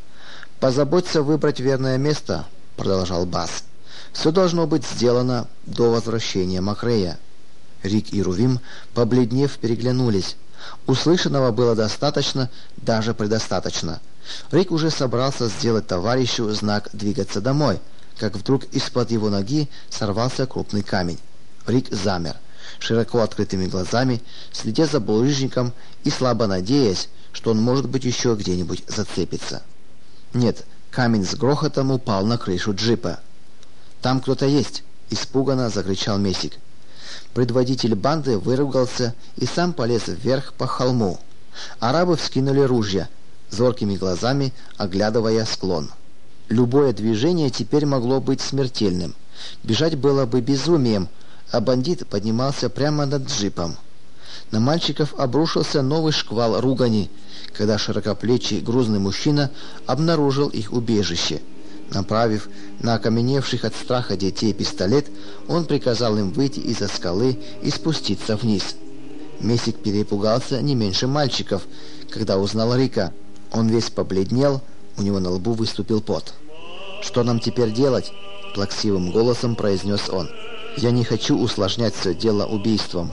Позаботься выбрать верное место, продолжал Бас. Все должно быть сделано до возвращения Макрея. Рик и Рувим, побледнев, переглянулись. Услышанного было достаточно, даже предостаточно. Рик уже собрался сделать товарищу знак «двигаться домой», как вдруг из-под его ноги сорвался крупный камень. Рик замер, широко открытыми глазами, следя за булыжником и слабо надеясь, что он, может быть, еще где-нибудь зацепится. Нет, камень с грохотом упал на крышу джипа. «Там кто-то есть!» — испуганно закричал Месик. Предводитель банды выругался и сам полез вверх по холму. Арабы вскинули ружья, зоркими глазами оглядывая склон. Любое движение теперь могло быть смертельным. Бежать было бы безумием, а бандит поднимался прямо над джипом. На мальчиков обрушился новый шквал ругани, когда широкоплечий грузный мужчина обнаружил их убежище. Направив на окаменевших от страха детей пистолет, он приказал им выйти из-за скалы и спуститься вниз. Месик перепугался не меньше мальчиков, когда узнал Рика. Он весь побледнел, у него на лбу выступил пот. «Что нам теперь делать?» – плаксивым голосом произнес он. «Я не хочу усложнять все дело убийством».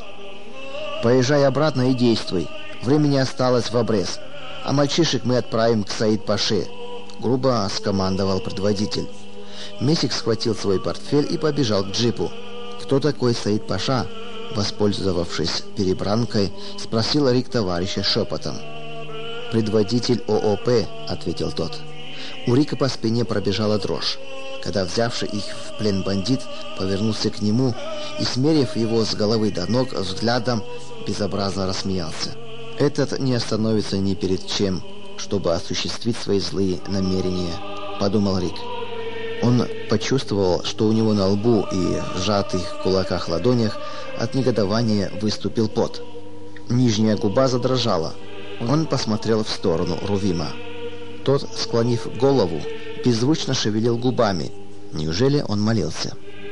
«Поезжай обратно и действуй. Времени осталось в обрез. А мальчишек мы отправим к Саид-Паше», — грубо скомандовал предводитель. Месик схватил свой портфель и побежал к джипу. «Кто такой Саид-Паша?» — воспользовавшись перебранкой, спросил Рик товарища шепотом. «Предводитель ООП», — ответил тот. У Рика по спине пробежала дрожь, когда взявший их в плен бандит повернулся к нему и, смерив его с головы до ног взглядом, безобразно рассмеялся. «Этот не остановится ни перед чем, чтобы осуществить свои злые намерения», — подумал Рик. Он почувствовал, что у него на лбу и сжатых в кулаках ладонях от негодования выступил пот. Нижняя губа задрожала. Он посмотрел в сторону Рувима. Тот, склонив голову, беззвучно шевелил губами. Неужели он молился?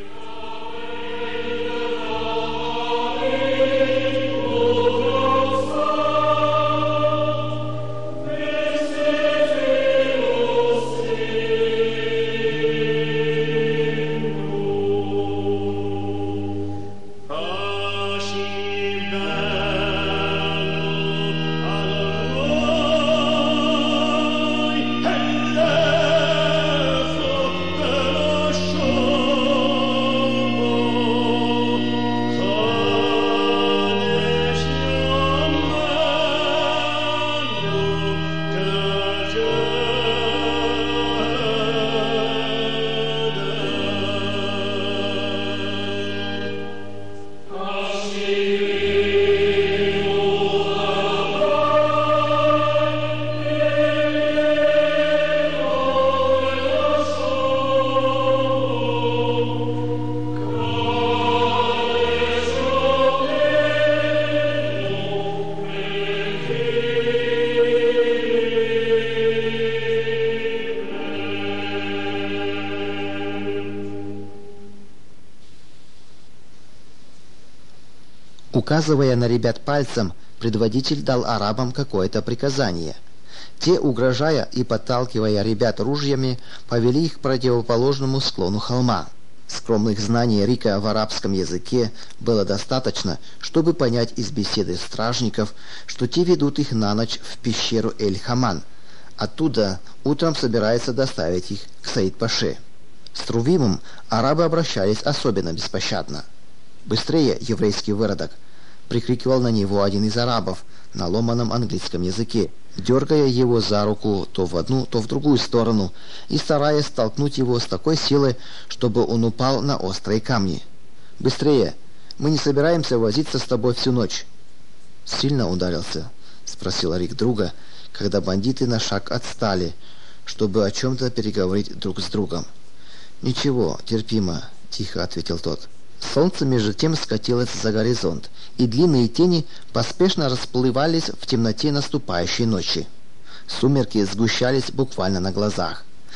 Указывая на ребят пальцем, предводитель дал арабам какое-то приказание. Те, угрожая и подталкивая ребят ружьями, повели их к противоположному склону холма. Скромных знаний Рика в арабском языке было достаточно, чтобы понять из беседы стражников, что те ведут их на ночь в пещеру Эль-Хаман. Оттуда утром собирается доставить их к Саид-Паше. С Рувимом арабы обращались особенно беспощадно. «Быстрее, еврейский выродок!» — прикрикивал на него один из арабов на ломаном английском языке, дергая его за руку то в одну, то в другую сторону и стараясь столкнуть его с такой силой, чтобы он упал на острые камни. «Быстрее! Мы не собираемся возиться с тобой всю ночь!» «Сильно ударился?» — спросил Рик друга, когда бандиты на шаг отстали, чтобы о чем-то переговорить друг с другом. «Ничего, терпимо», — тихо ответил тот. Солнце между тем скатилось за горизонт, и длинные тени поспешно расплывались в темноте наступающей ночи. Сумерки сгущались буквально на глазах.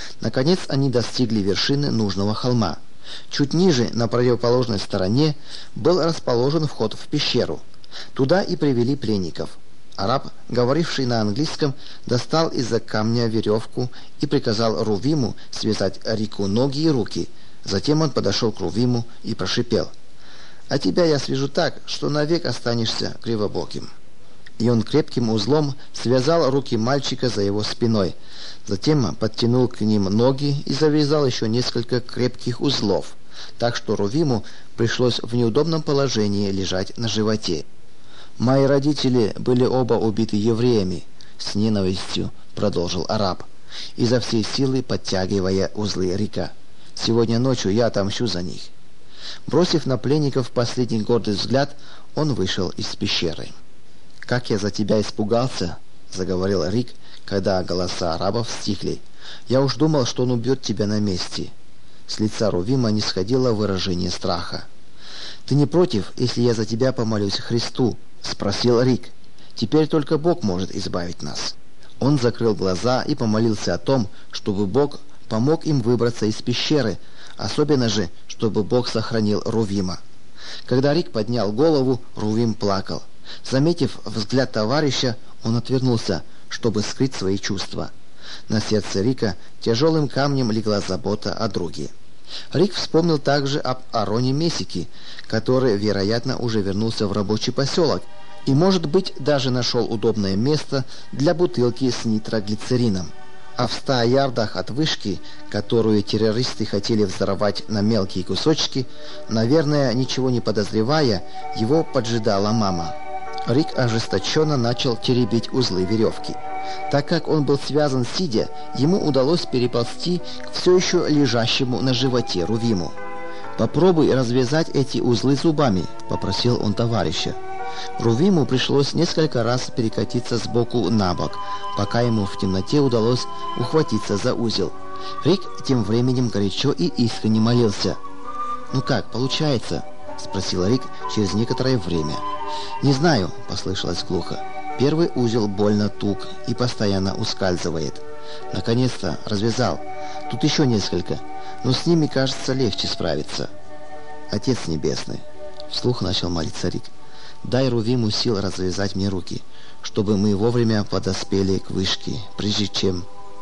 Наконец они достигли вершины нужного холма. Чуть ниже, на противоположной стороне, был расположен вход в пещеру. Туда и привели пленников. Араб, говоривший на английском, достал из-за камня веревку и приказал Рувиму связать Рику ноги и руки. Затем он подошел к Рувиму и прошипел: «А тебя я свяжу так, что навек останешься кривобоким». И он крепким узлом связал руки мальчика за его спиной. Затем подтянул к ним ноги и завязал еще несколько крепких узлов, так что Рувиму пришлось в неудобном положении лежать на животе. «Мои родители были оба убиты евреями», — с ненавистью продолжил араб, изо всей силы подтягивая узлы Рика. «Сегодня ночью я отомщу за них». Бросив на пленников последний гордый взгляд, он вышел из пещеры. «Как я за тебя испугался», — заговорил Рик, когда голоса арабов стихли. «Я уж думал, что он убьет тебя на месте». С лица Рувима не сходило выражение страха. «Ты не против, если я за тебя помолюсь Христу?» — спросил Рик. «Теперь только Бог может избавить нас». Он закрыл глаза и помолился о том, чтобы Бог помог им выбраться из пещеры, особенно же, чтобы Бог сохранил Рувима. Когда Рик поднял голову, Рувим плакал. Заметив взгляд товарища, он отвернулся, чтобы скрыть свои чувства. На сердце Рика тяжелым камнем легла забота о друге. Рик вспомнил также об Ароне Месике, который, вероятно, уже вернулся в рабочий поселок и, может быть, даже нашел удобное место для бутылки с нитроглицерином. А в 100 ярдах от вышки, которую террористы хотели взорвать на мелкие кусочки, наверное, ничего не подозревая, его поджидала мама. Рик ожесточенно начал теребить узлы веревки. Так как он был связан сидя, ему удалось переползти к все еще лежащему на животе Рувиму. «Попробуй развязать эти узлы зубами», — попросил он товарища. Рувиму пришлось несколько раз перекатиться сбоку на бок, пока ему в темноте удалось ухватиться за узел. Рик тем временем горячо и искренне молился. «Ну как, получается?» — спросил Рик через некоторое время. «Не знаю», — послышалось глухо. «Первый узел больно туг и постоянно ускальзывает. Наконец-то развязал. Тут еще несколько, но с ними, кажется, легче справиться». «Отец Небесный», — вслух начал молиться Рик, — «дай Рувиму сил развязать мне руки, чтобы мы вовремя подоспели к вышке, прежде чем...»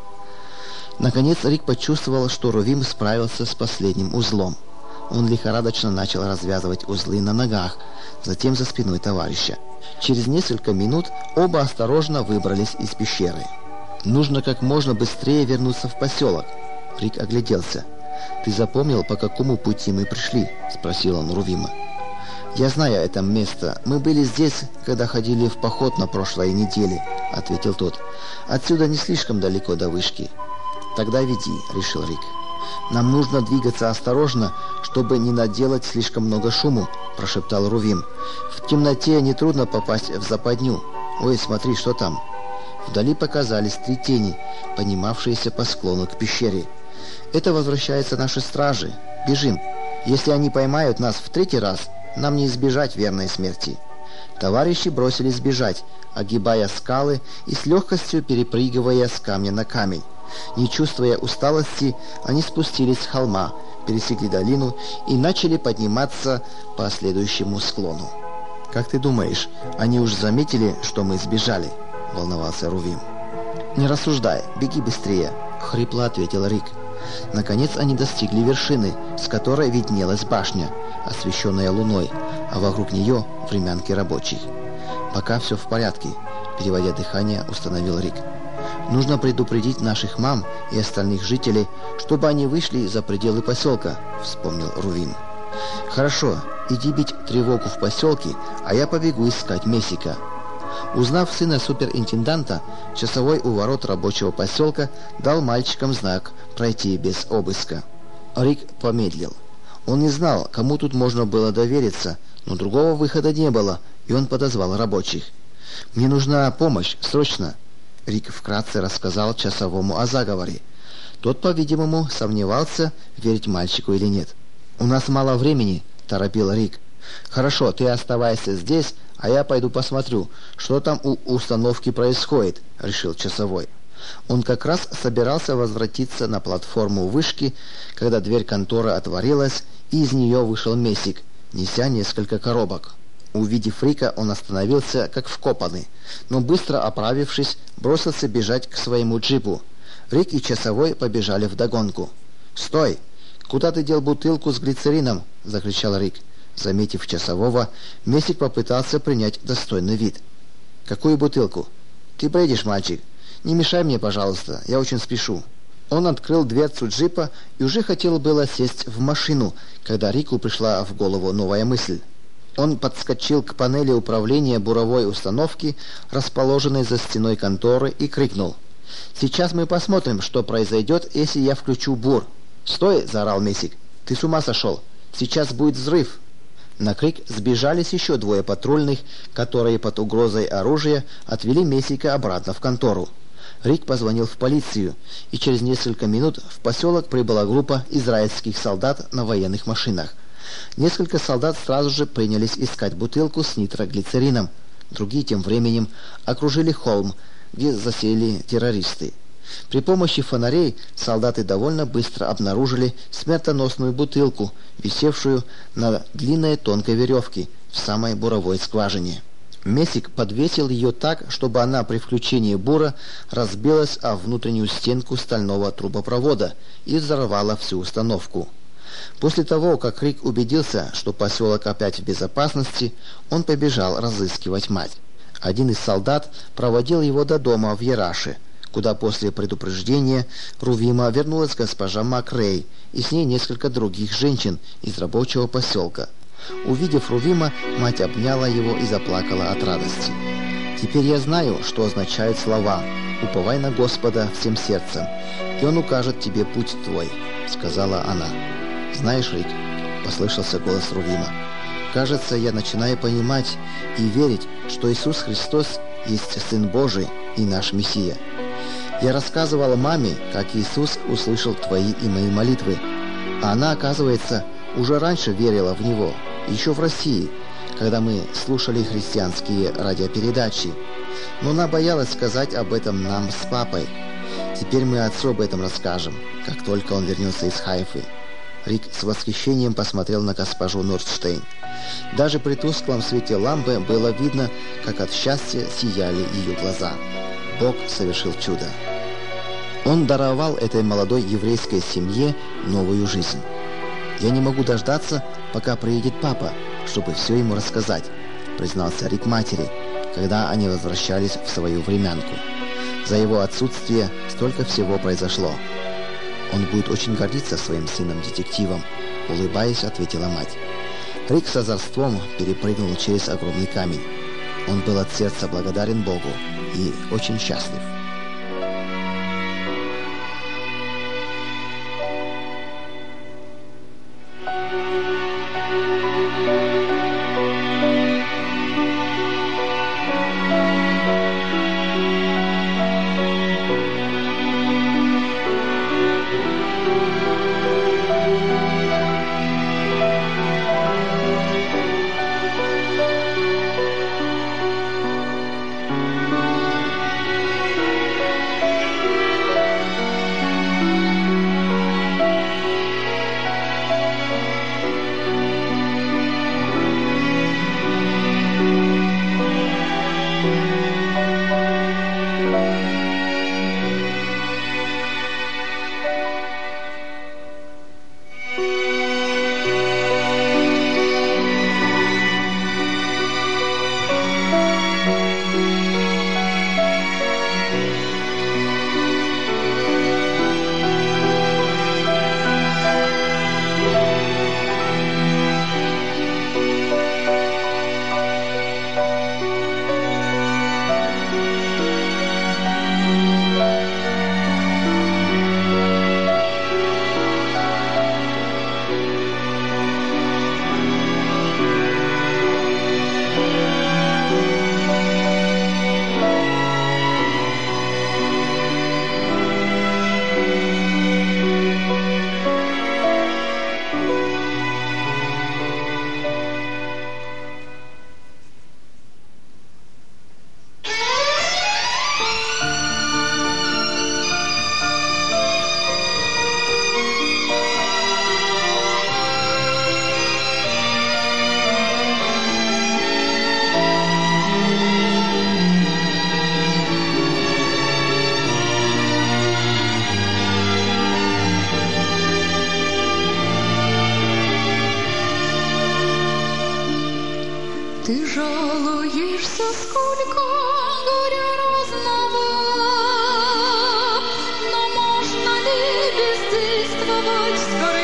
Наконец Рик почувствовал, что Рувим справился с последним узлом. Он лихорадочно начал развязывать узлы на ногах, затем за спиной товарища. Через несколько минут оба осторожно выбрались из пещеры. «Нужно как можно быстрее вернуться в поселок». Рик огляделся. «Ты запомнил, по какому пути мы пришли?» — спросил он Рувима. «Я знаю это место. Мы были здесь, когда ходили в поход на прошлой неделе», — ответил тот. «Отсюда не слишком далеко до вышки». «Тогда веди», — решил Рик. «Нам нужно двигаться осторожно, чтобы не наделать слишком много шуму», — прошептал Рувим. «В темноте нетрудно попасть в западню. Ой, смотри, что там». Вдали показались 3 тени, поднимавшиеся по склону к пещере. «Это возвращаются наши стражи. Бежим. Если они поймают нас в 3-й раз, нам не избежать верной смерти». Товарищи бросились бежать, огибая скалы и с легкостью перепрыгивая с камня на камень. Не чувствуя усталости, они спустились с холма, пересекли долину и начали подниматься по следующему склону. «Как ты думаешь, они уж заметили, что мы сбежали?» — волновался Рувим. «Не рассуждай, беги быстрее», — хрипло ответил Рик. Наконец они достигли вершины, с которой виднелась башня, освещенная луной, а вокруг нее времянки рабочих. «Пока все в порядке», — переводя дыхание, установил Рик. «Нужно предупредить наших мам и остальных жителей, чтобы они вышли за пределы поселка», — вспомнил Рувим. «Хорошо, иди бить тревогу в поселке, а я побегу искать Месика». Узнав сына суперинтенданта, часовой у ворот рабочего поселка дал мальчикам знак пройти без обыска. Рик помедлил. Он не знал, кому тут можно было довериться, но другого выхода не было, и он подозвал рабочих. «Мне нужна помощь, срочно!» Рик вкратце рассказал часовому о заговоре. Тот, по-видимому, сомневался, верить мальчику или нет. «У нас мало времени», — торопил Рик. «Хорошо, ты оставайся здесь, а я пойду посмотрю, что там у установки происходит», — решил часовой. Он как раз собирался возвратиться на платформу вышки, когда дверь конторы отворилась, и из нее вышел Мессик, неся несколько коробок. Увидев Рика, он остановился, как вкопанный, но быстро оправившись, бросился бежать к своему джипу. Рик и часовой побежали вдогонку. «Стой! Куда ты дел бутылку с глицерином?» — закричал Рик. Заметив часового, Мессик попытался принять достойный вид. «Какую бутылку?» «Ты бредишь, мальчик. Не мешай мне, пожалуйста, я очень спешу». Он открыл дверцу джипа и уже хотел было сесть в машину, когда Рику пришла в голову новая мысль. Он подскочил к панели управления буровой установки, расположенной за стеной конторы, и крикнул: «Сейчас мы посмотрим, что произойдет, если я включу бур». «Стой!» – заорал Мессик. «Ты с ума сошел! Сейчас будет взрыв!» На крик сбежались еще двое патрульных, которые под угрозой оружия отвели Мессика обратно в контору. Рик позвонил в полицию, и через несколько минут в поселок прибыла группа израильских солдат на военных машинах. Несколько солдат сразу же принялись искать бутылку с нитроглицерином. Другие тем временем окружили холм, где засели террористы. При помощи фонарей солдаты довольно быстро обнаружили смертоносную бутылку, висевшую на длинной тонкой веревке в самой буровой скважине. Мессик подвесил ее так, чтобы она при включении бура разбилась о внутреннюю стенку стального трубопровода и взорвала всю установку. После того, как Рик убедился, что поселок опять в безопасности, он побежал разыскивать мать. Один из солдат проводил его до дома в Яраше, куда после предупреждения Рувима вернулась госпожа Макрей и с ней несколько других женщин из рабочего поселка. Увидев Рувима, мать обняла его и заплакала от радости. «Теперь я знаю, что означают слова «Уповай на Господа всем сердцем, и Он укажет тебе путь твой», — сказала она. «Знаешь, Рик», — послышался голос Рувима, — «кажется, я начинаю понимать и верить, что Иисус Христос есть Сын Божий и наш Мессия. Я рассказывала маме, как Иисус услышал твои и мои молитвы, а она, оказывается, уже раньше верила в Него, еще в России, когда мы слушали христианские радиопередачи. Но она боялась сказать об этом нам с папой. Теперь мы отцу об этом расскажем, как только он вернется из Хайфы». Рик с восхищением посмотрел на госпожу Нордштейн. Даже при тусклом свете лампы было видно, как от счастья сияли ее глаза. Бог совершил чудо. Он даровал этой молодой еврейской семье новую жизнь. «Я не могу дождаться, пока приедет папа, чтобы все ему рассказать», признался Рик матери, когда они возвращались в свою времянку. «За его отсутствие столько всего произошло. Он будет очень гордиться своим сыном-детективом», улыбаясь, ответила мать. Рик с озорством перепрыгнул через огромный камень. Он был от сердца благодарен Богу и очень счастлив. сколько горя разного, но можно ли бездействовать в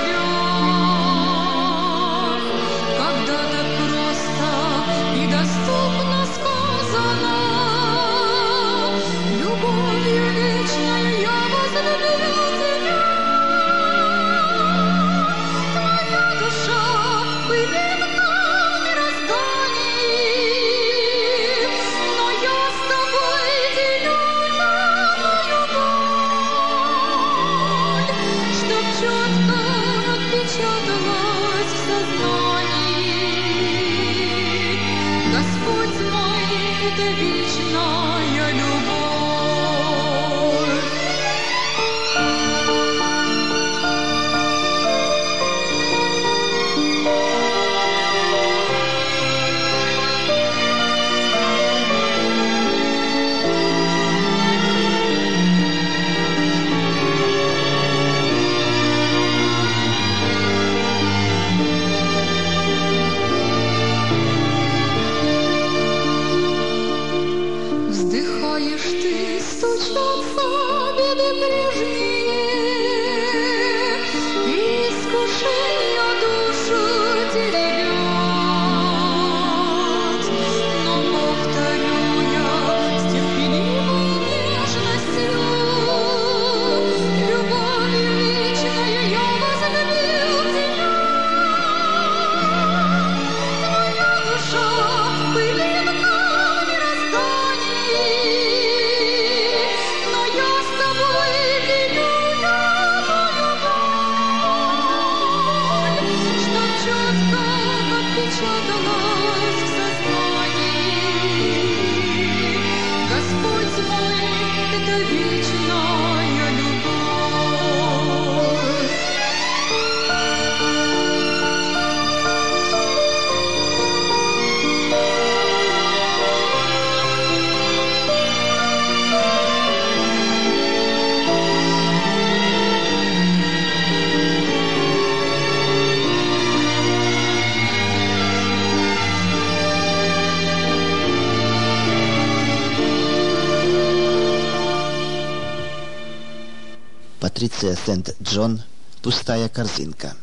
скорбях, когда так просто и доступно сказано: любовью вечной я возлюбил тебя. Твоя душа пылинка мирозданий, но я с тобой делю мою боль, чтоб четко отпечаталась в сознании. Господь мой, это вечная любовь. Вздыхаешь ты, стучатся беды прежние, и искушения душу теребят. Но повторю я с терпеливой нежностью: любовью вечной я возлюбил тебя. Твоя душа пылинка мирозданий, но я с тобой делю мою боль, чтоб четко отпечаталась в сознании. Господь мой, это вечная любовь. Патриция Сент-Джон «Пустая корзинка».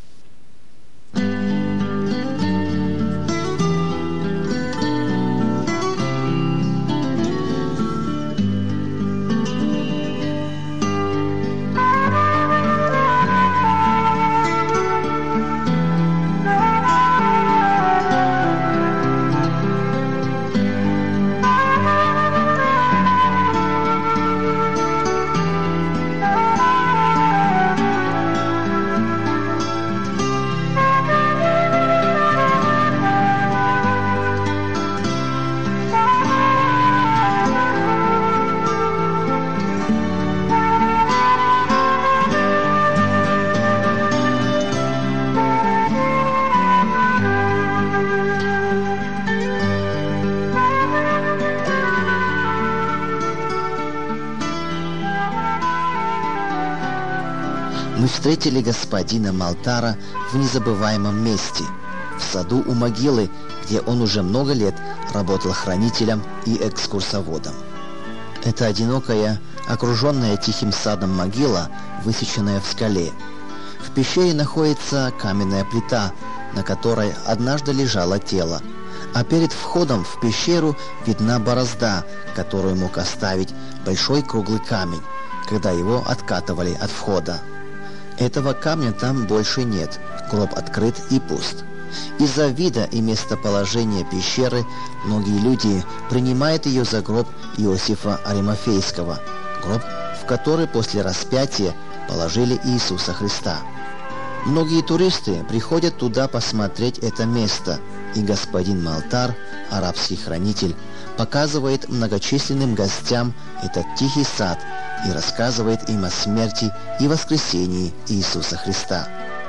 Мы встретили господина Малтара в незабываемом месте, в саду у могилы, где он уже много лет работал хранителем и экскурсоводом. Это одинокая, окруженная тихим садом могила, высеченная в скале. В пещере находится каменная плита, на которой однажды лежало тело, а перед входом в пещеру видна борозда, которую мог оставить большой круглый камень, когда его откатывали от входа. Этого камня там больше нет, гроб открыт и пуст. Из-за вида и местоположения пещеры многие люди принимают ее за гроб Иосифа Аримафейского, гроб, в который после распятия положили Иисуса Христа. Многие туристы приходят туда посмотреть это место, и господин Малтар, арабский хранитель, показывает многочисленным гостям этот тихий сад и рассказывает им о смерти и воскресении Иисуса Христа.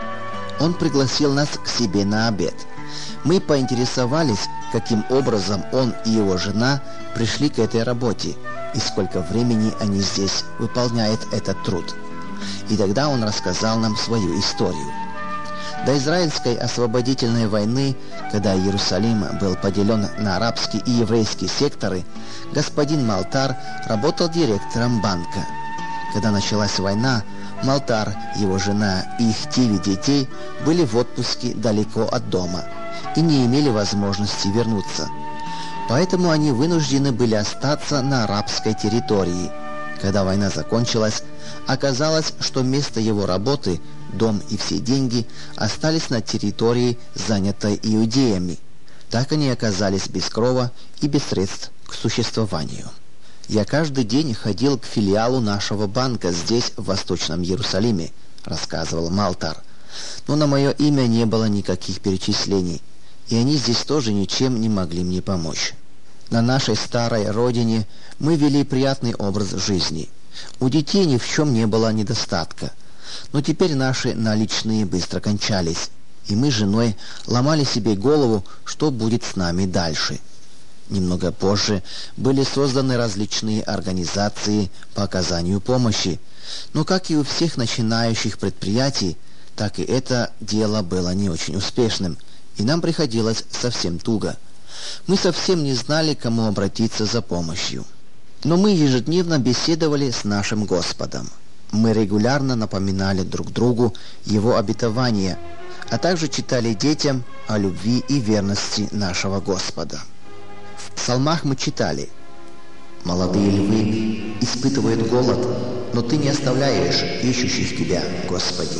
Он пригласил нас к себе на обед. Мы поинтересовались, каким образом он и его жена пришли к этой работе и сколько времени они здесь выполняют этот труд. И тогда он рассказал нам свою историю. До израильской освободительной войны, когда Иерусалим был поделен на арабские и еврейские секторы, господин Малтар работал директором банка. Когда началась война, Малтар, его жена и их 9 детей были в отпуске далеко от дома и не имели возможности вернуться. Поэтому они вынуждены были остаться на арабской территории. Когда война закончилась, оказалось, что место его работы, дом и все деньги остались на территории, занятой иудеями. Так они оказались без крова и без средств к существованию. «Я каждый день ходил к филиалу нашего банка здесь, в Восточном Иерусалиме», — рассказывал Малтар. «Но на мое имя не было никаких перечислений, и они здесь тоже ничем не могли мне помочь. На нашей старой родине мы вели приятный образ жизни. У детей ни в чем не было недостатка. Но теперь наши наличные быстро кончались, и мы с женой ломали себе голову, что будет с нами дальше. Немного позже были созданы различные организации по оказанию помощи, но, как и у всех начинающих предприятий, так и это дело было не очень успешным, и нам приходилось совсем туго. Мы совсем не знали, к кому обратиться за помощью. Но мы ежедневно беседовали с нашим Господом. Мы регулярно напоминали друг другу Его обетования, а также читали детям о любви и верности нашего Господа. В псалмах мы читали: «Молодые львы испытывают голод, но Ты не оставляешь ищущих Тебя, Господи».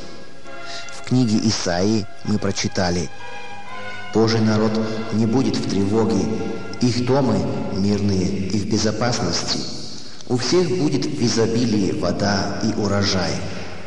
В книге Исаии мы прочитали: «Божий народ не будет в тревоге, их дома мирные и в безопасности. У всех будет в изобилии вода и урожай».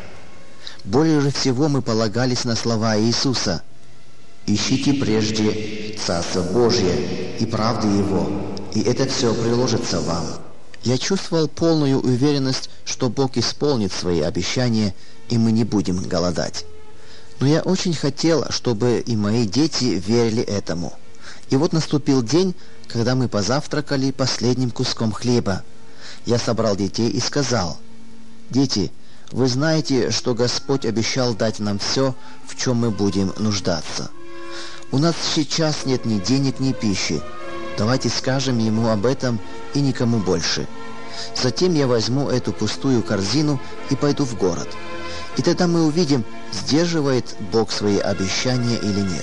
Более же всего мы полагались на слова Иисуса: «Ищите прежде Царство Божие и правды Его, и это все приложится вам». Я чувствовал полную уверенность, что Бог исполнит свои обещания, и мы не будем голодать. Но я очень хотел, чтобы и мои дети верили этому. И вот наступил день, когда мы позавтракали последним куском хлеба. Я собрал детей и сказал: «Дети, вы знаете, что Господь обещал дать нам все, в чем мы будем нуждаться. У нас сейчас нет ни денег, ни пищи. Давайте скажем Ему об этом и никому больше. Затем я возьму эту пустую корзину и пойду в город. И тогда мы увидим, сдерживает Бог свои обещания или нет».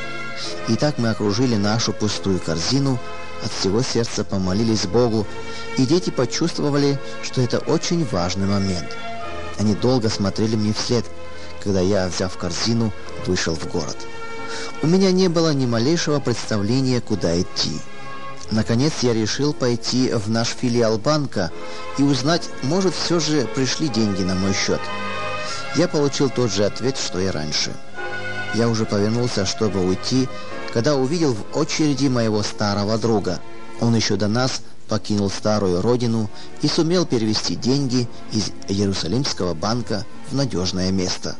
И так мы окружили нашу пустую корзину, от всего сердца помолились Богу, и дети почувствовали, что это очень важный момент. Они долго смотрели мне вслед, когда я, взяв корзину, вышел в город. У меня не было ни малейшего представления, куда идти. Наконец я решил пойти в наш филиал банка и узнать, может, все же пришли деньги на мой счет. Я получил тот же ответ, что и раньше. Я уже повернулся, чтобы уйти, когда увидел в очереди моего старого друга. Он еще до нас покинул старую родину и сумел перевести деньги из Иерусалимского банка в надежное место.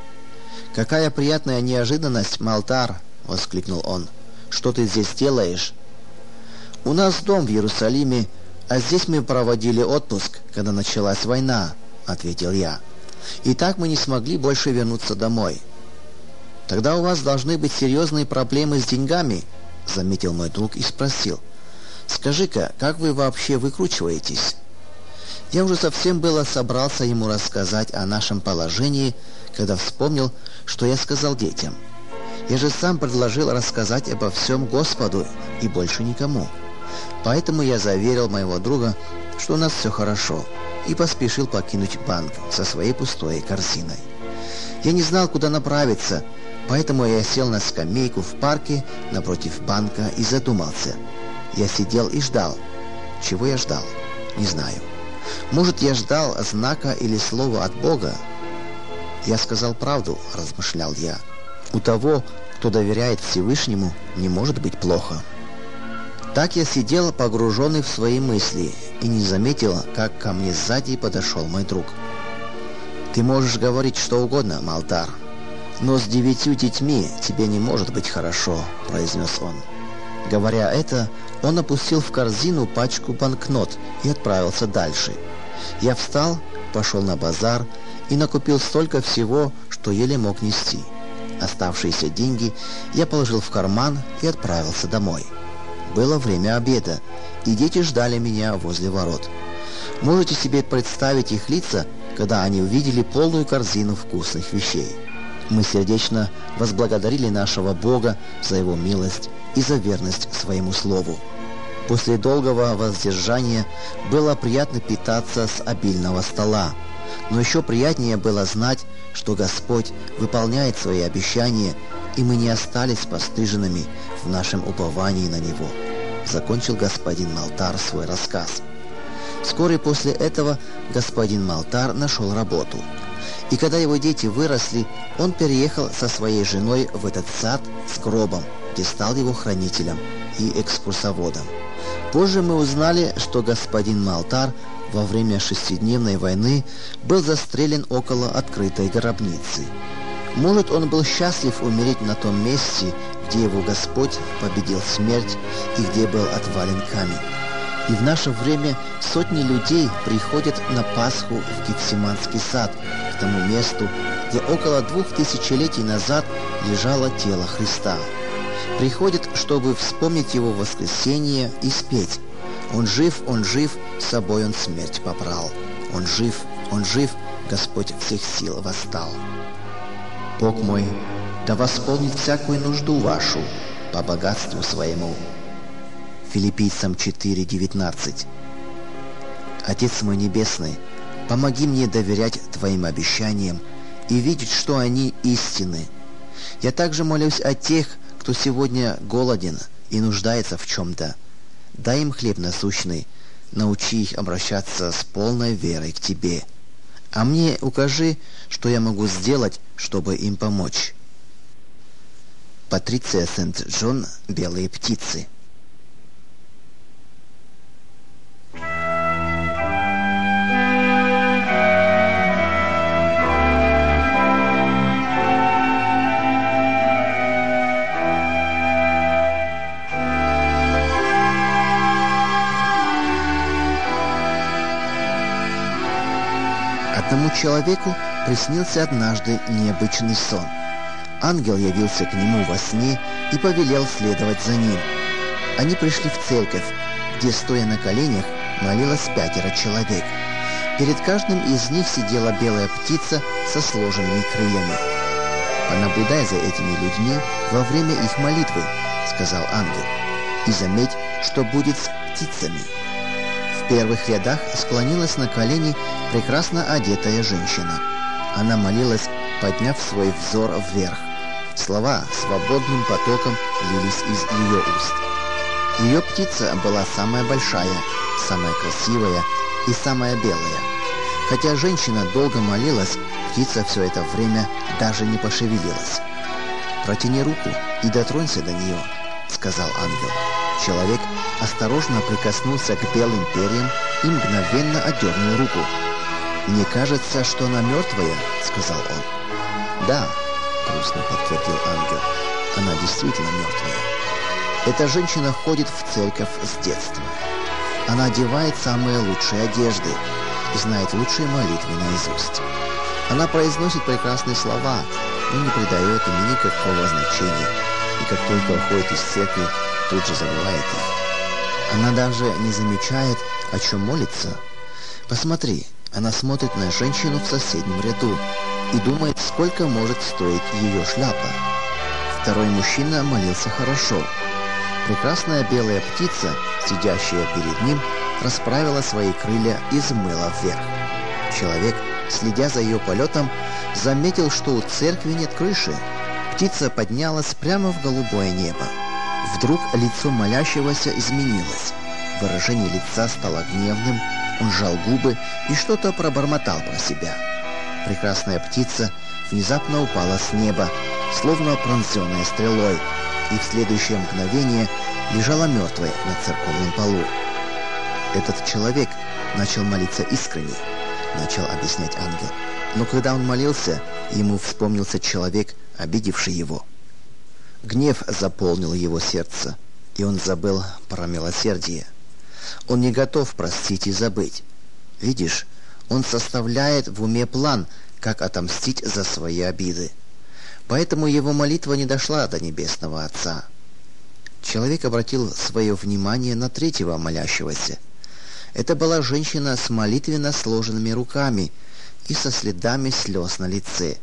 «Какая приятная неожиданность, Малтар!» — воскликнул он. «Что ты здесь делаешь?» «У нас дом в Иерусалиме, а здесь мы проводили отпуск, когда началась война», — ответил я. «И так мы не смогли больше вернуться домой». «Тогда у вас должны быть серьезные проблемы с деньгами», — заметил мой друг и спросил: «Скажи-ка, как вы вообще выкручиваетесь?» Я уже совсем было собрался ему рассказать о нашем положении, когда вспомнил, что я сказал детям. Я же сам предложил рассказать обо всем Господу и больше никому. Поэтому я заверил моего друга, что у нас все хорошо, и поспешил покинуть банк со своей пустой корзиной. Я не знал, куда направиться, поэтому я сел на скамейку в парке напротив банка и задумался. Я сидел и ждал. Чего я ждал? Не знаю. Может, я ждал знака или слова от Бога? «Я сказал правду», — размышлял я. «У того, кто доверяет Всевышнему, не может быть плохо». Так я сидел, погруженный в свои мысли, и не заметил, как ко мне сзади подошел мой друг. «Ты можешь говорить что угодно, Малтар, но с 9 детьми тебе не может быть хорошо», — произнес он. Говоря это, он опустил в корзину пачку банкнот и отправился дальше. Я встал, пошел на базар и накупил столько всего, что еле мог нести. Оставшиеся деньги я положил в карман и отправился домой. Было время обеда, и дети ждали меня возле ворот. Можете себе представить их лица, когда они увидели полную корзину вкусных вещей. Мы сердечно возблагодарили нашего Бога за Его милость и за верность своему слову. После долгого воздержания было приятно питаться с обильного стола, но еще приятнее было знать, что Господь выполняет свои обещания, и мы не остались постыженными в нашем уповании на Него. Закончил господин Малтар свой рассказ. Вскоре после этого господин Малтар нашел работу. И когда его дети выросли, он переехал со своей женой в этот сад с гробом, где стал его хранителем и экскурсоводом. Позже мы узнали, что господин Малтар во время шестидневной войны был застрелен около открытой гробницы. Может, он был счастлив умереть на том месте, где его Господь победил смерть и где был отвален камень. И в наше время сотни людей приходят на Пасху в Гефсиманский сад, к тому месту, где около 2000 назад лежало тело Христа. Приходят, чтобы вспомнить Его воскресение и спеть: Он жив, собой Он смерть попрал. Он жив, Господь всех сил восстал. Бог мой, да восполнит всякую нужду вашу по богатству своему. Филиппийцам 4:19. Отец мой небесный, помоги мне доверять Твоим обещаниям и видеть, что они истинны. Я также молюсь о тех, кто сегодня голоден и нуждается в чем-то. Дай им хлеб насущный, научи их обращаться с полной верой к Тебе. А мне укажи, что я могу сделать, чтобы им помочь. Патриция Сент-Джон, «Белые птицы». Одному человеку приснился однажды необычный сон. Ангел явился к нему во сне и повелел следовать за ним. Они пришли в церковь, где, стоя на коленях, молилось 5 человек. Перед каждым из них сидела белая птица со сложенными крыльями. «Понаблюдай за этими людьми во время их молитвы», — сказал ангел, — «и заметь, что будет с птицами». В первых рядах склонилась на колени прекрасно одетая женщина. Она молилась, подняв свой взор вверх. Слова свободным потоком лились из ее уст. Ее птица была самая большая, самая красивая и самая белая. Хотя женщина долго молилась, птица все это время даже не пошевелилась. «Протяни руку и дотронься до нее», — сказал ангел. Человек осторожно прикоснулся к белым перьям и мгновенно отдернул руку. «Мне кажется, что она мертвая», — сказал он. «Да», — грустно подтвердил ангел, — «она действительно мертвая. Эта женщина ходит в церковь с детства. Она одевает самые лучшие одежды и знает лучшие молитвы наизусть. Она произносит прекрасные слова, но не придает им никакого значения, и как только уходит из церкви, тут же забывает их. Она даже не замечает, о чем молится. Посмотри, она смотрит на женщину в соседнем ряду и думает, сколько может стоить ее шляпа». Второй мужчина молился хорошо. Прекрасная белая птица, сидящая перед ним, расправила свои крылья и взмыла вверх. Человек, следя за ее полетом, заметил, что у церкви нет крыши. Птица поднялась прямо в голубое небо. Вдруг лицо молящегося изменилось. Выражение лица стало гневным, он сжал губы и что-то пробормотал про себя. Прекрасная птица внезапно упала с неба, словно пронзенная стрелой, и в следующее мгновение лежала мертвой на церковном полу. Этот человек начал молиться искренне, начал объяснять ангел. Но когда он молился, ему вспомнился человек, обидевший его. Гнев заполнил его сердце, и он забыл про милосердие. Он не готов простить и забыть. Видишь, он составляет в уме план, как отомстить за свои обиды. Поэтому его молитва не дошла до Небесного Отца. Человек обратил свое внимание на третьего молящегося. Это была женщина с молитвенно сложенными руками и со следами слез на лице.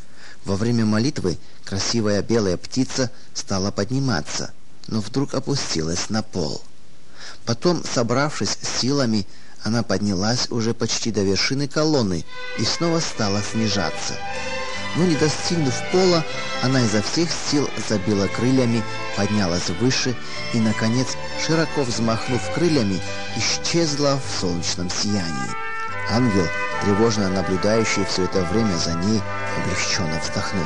Во время молитвы красивая белая птица стала подниматься, но вдруг опустилась на пол. Потом, собравшись силами, она поднялась уже почти до вершины колонны и снова стала снижаться. Но, не достигнув пола, она изо всех сил забила крыльями, поднялась выше и, наконец, широко взмахнув крыльями, исчезла в солнечном сиянии. Ангел, тревожно наблюдающий все это время за ней, облегченно вздохнул.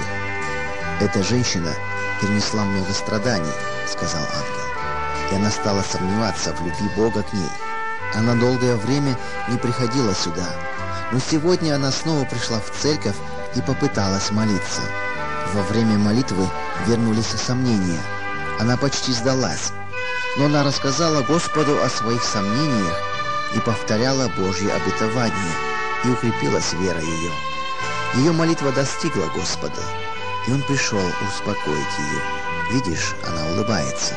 «Эта женщина перенесла много страданий», — сказал ангел, — «и она стала сомневаться в любви Бога к ней. Она долгое время не приходила сюда, но сегодня она снова пришла в церковь и попыталась молиться. Во время молитвы вернулись сомнения. Она почти сдалась, но она рассказала Господу о своих сомнениях и повторяла Божье обетование, и укрепилась вера ее. Ее молитва достигла Господа, и Он пришел успокоить ее. Видишь, она улыбается».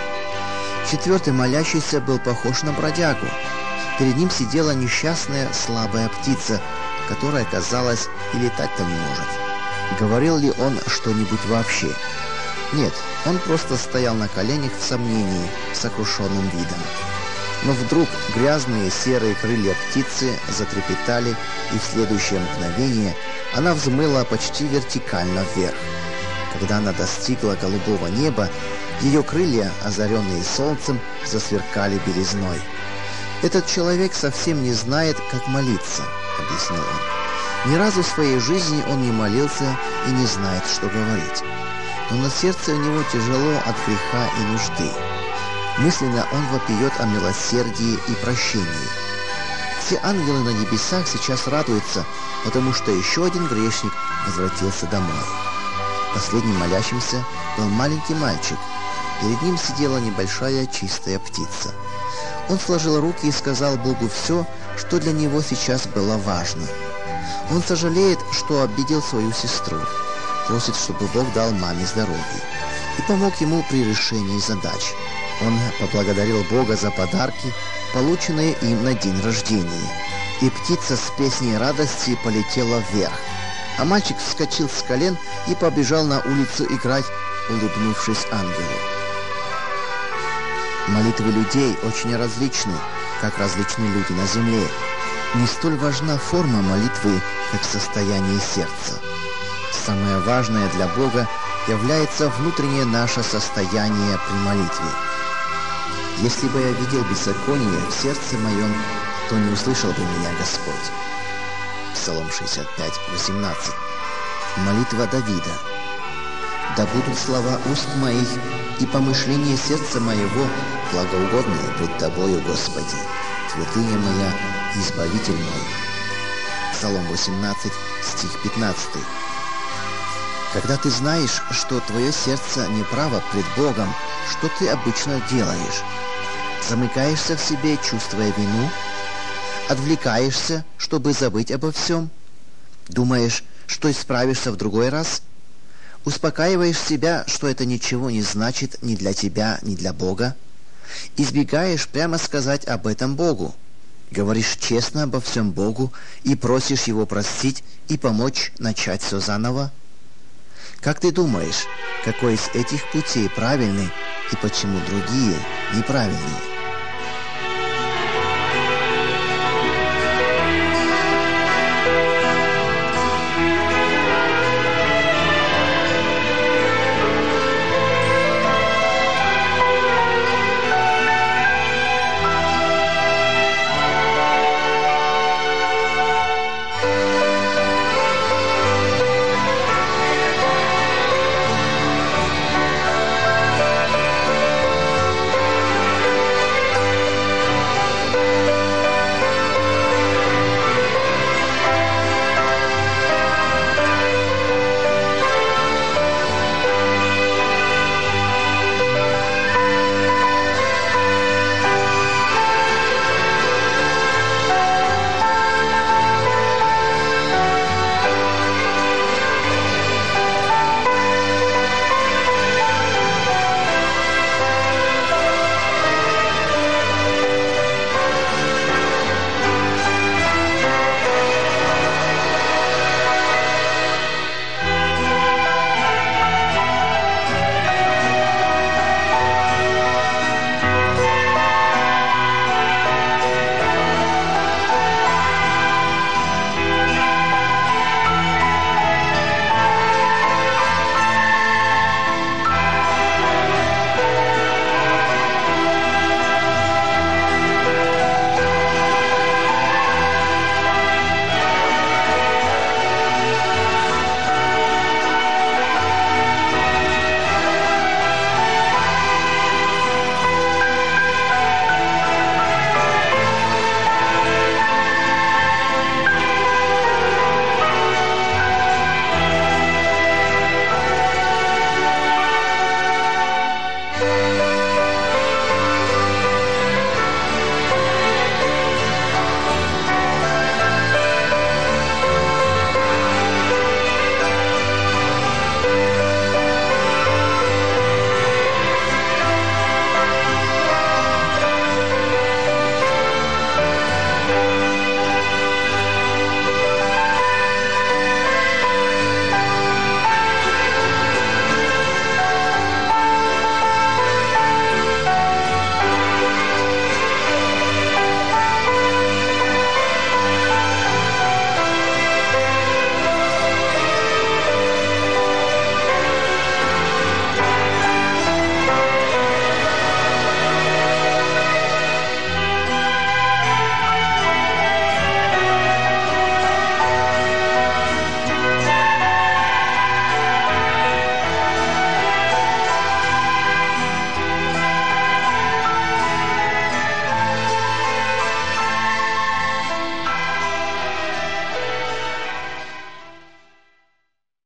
Четвертый молящийся был похож на бродягу. Перед ним сидела несчастная слабая птица, которая, казалось, и летать-то не может. Говорил ли он что-нибудь вообще? Нет, он просто стоял на коленях в сомнении, с сокрушенным видом. Но вдруг грязные серые крылья птицы затрепетали, и в следующее мгновение она взмыла почти вертикально вверх. Когда она достигла голубого неба, ее крылья, озаренные солнцем, засверкали белизной. «Этот человек совсем не знает, как молиться», — объяснил он. «Ни разу в своей жизни он не молился и не знает, что говорить. Но на сердце у него тяжело от греха и нужды. Мысленно он вопиет о милосердии и прощении. Все ангелы на небесах сейчас радуются, потому что еще один грешник возвратился домой». Последним молящимся был маленький мальчик. Перед ним сидела небольшая чистая птица. Он сложил руки и сказал Богу все, что для него сейчас было важно. Он сожалеет, что обидел свою сестру, просит, чтобы Бог дал маме здоровье и помог ему при решении задач. Он поблагодарил Бога за подарки, полученные им на день рождения, и птица с песней радости полетела вверх, а мальчик вскочил с колен и побежал на улицу играть, улыбнувшись ангелу. Молитвы людей очень различны, как различны люди на земле. Не столь важна форма молитвы, как состояние сердца. Самое важное для Бога является внутреннее наше состояние при молитве. «Если бы я видел беззаконие в сердце моем, то не услышал бы меня Господь». Псалом 65:18. Молитва Давида. «Да будут слова уст моих и помышления сердца моего благоугодные пред Тобою, Господи, святыня моя, избавитель мой». Псалом 18, стих 15. Когда ты знаешь, что твое сердце неправо пред Богом, что ты обычно делаешь? Замыкаешься в себе, чувствуя вину? Отвлекаешься, чтобы забыть обо всем? Думаешь, что исправишься в другой раз? Успокаиваешь себя, что это ничего не значит ни для тебя, ни для Бога? Избегаешь прямо сказать об этом Богу? Говоришь честно обо всем Богу и просишь Его простить и помочь начать все заново? Как ты думаешь, какой из этих путей правильный и почему другие неправильные?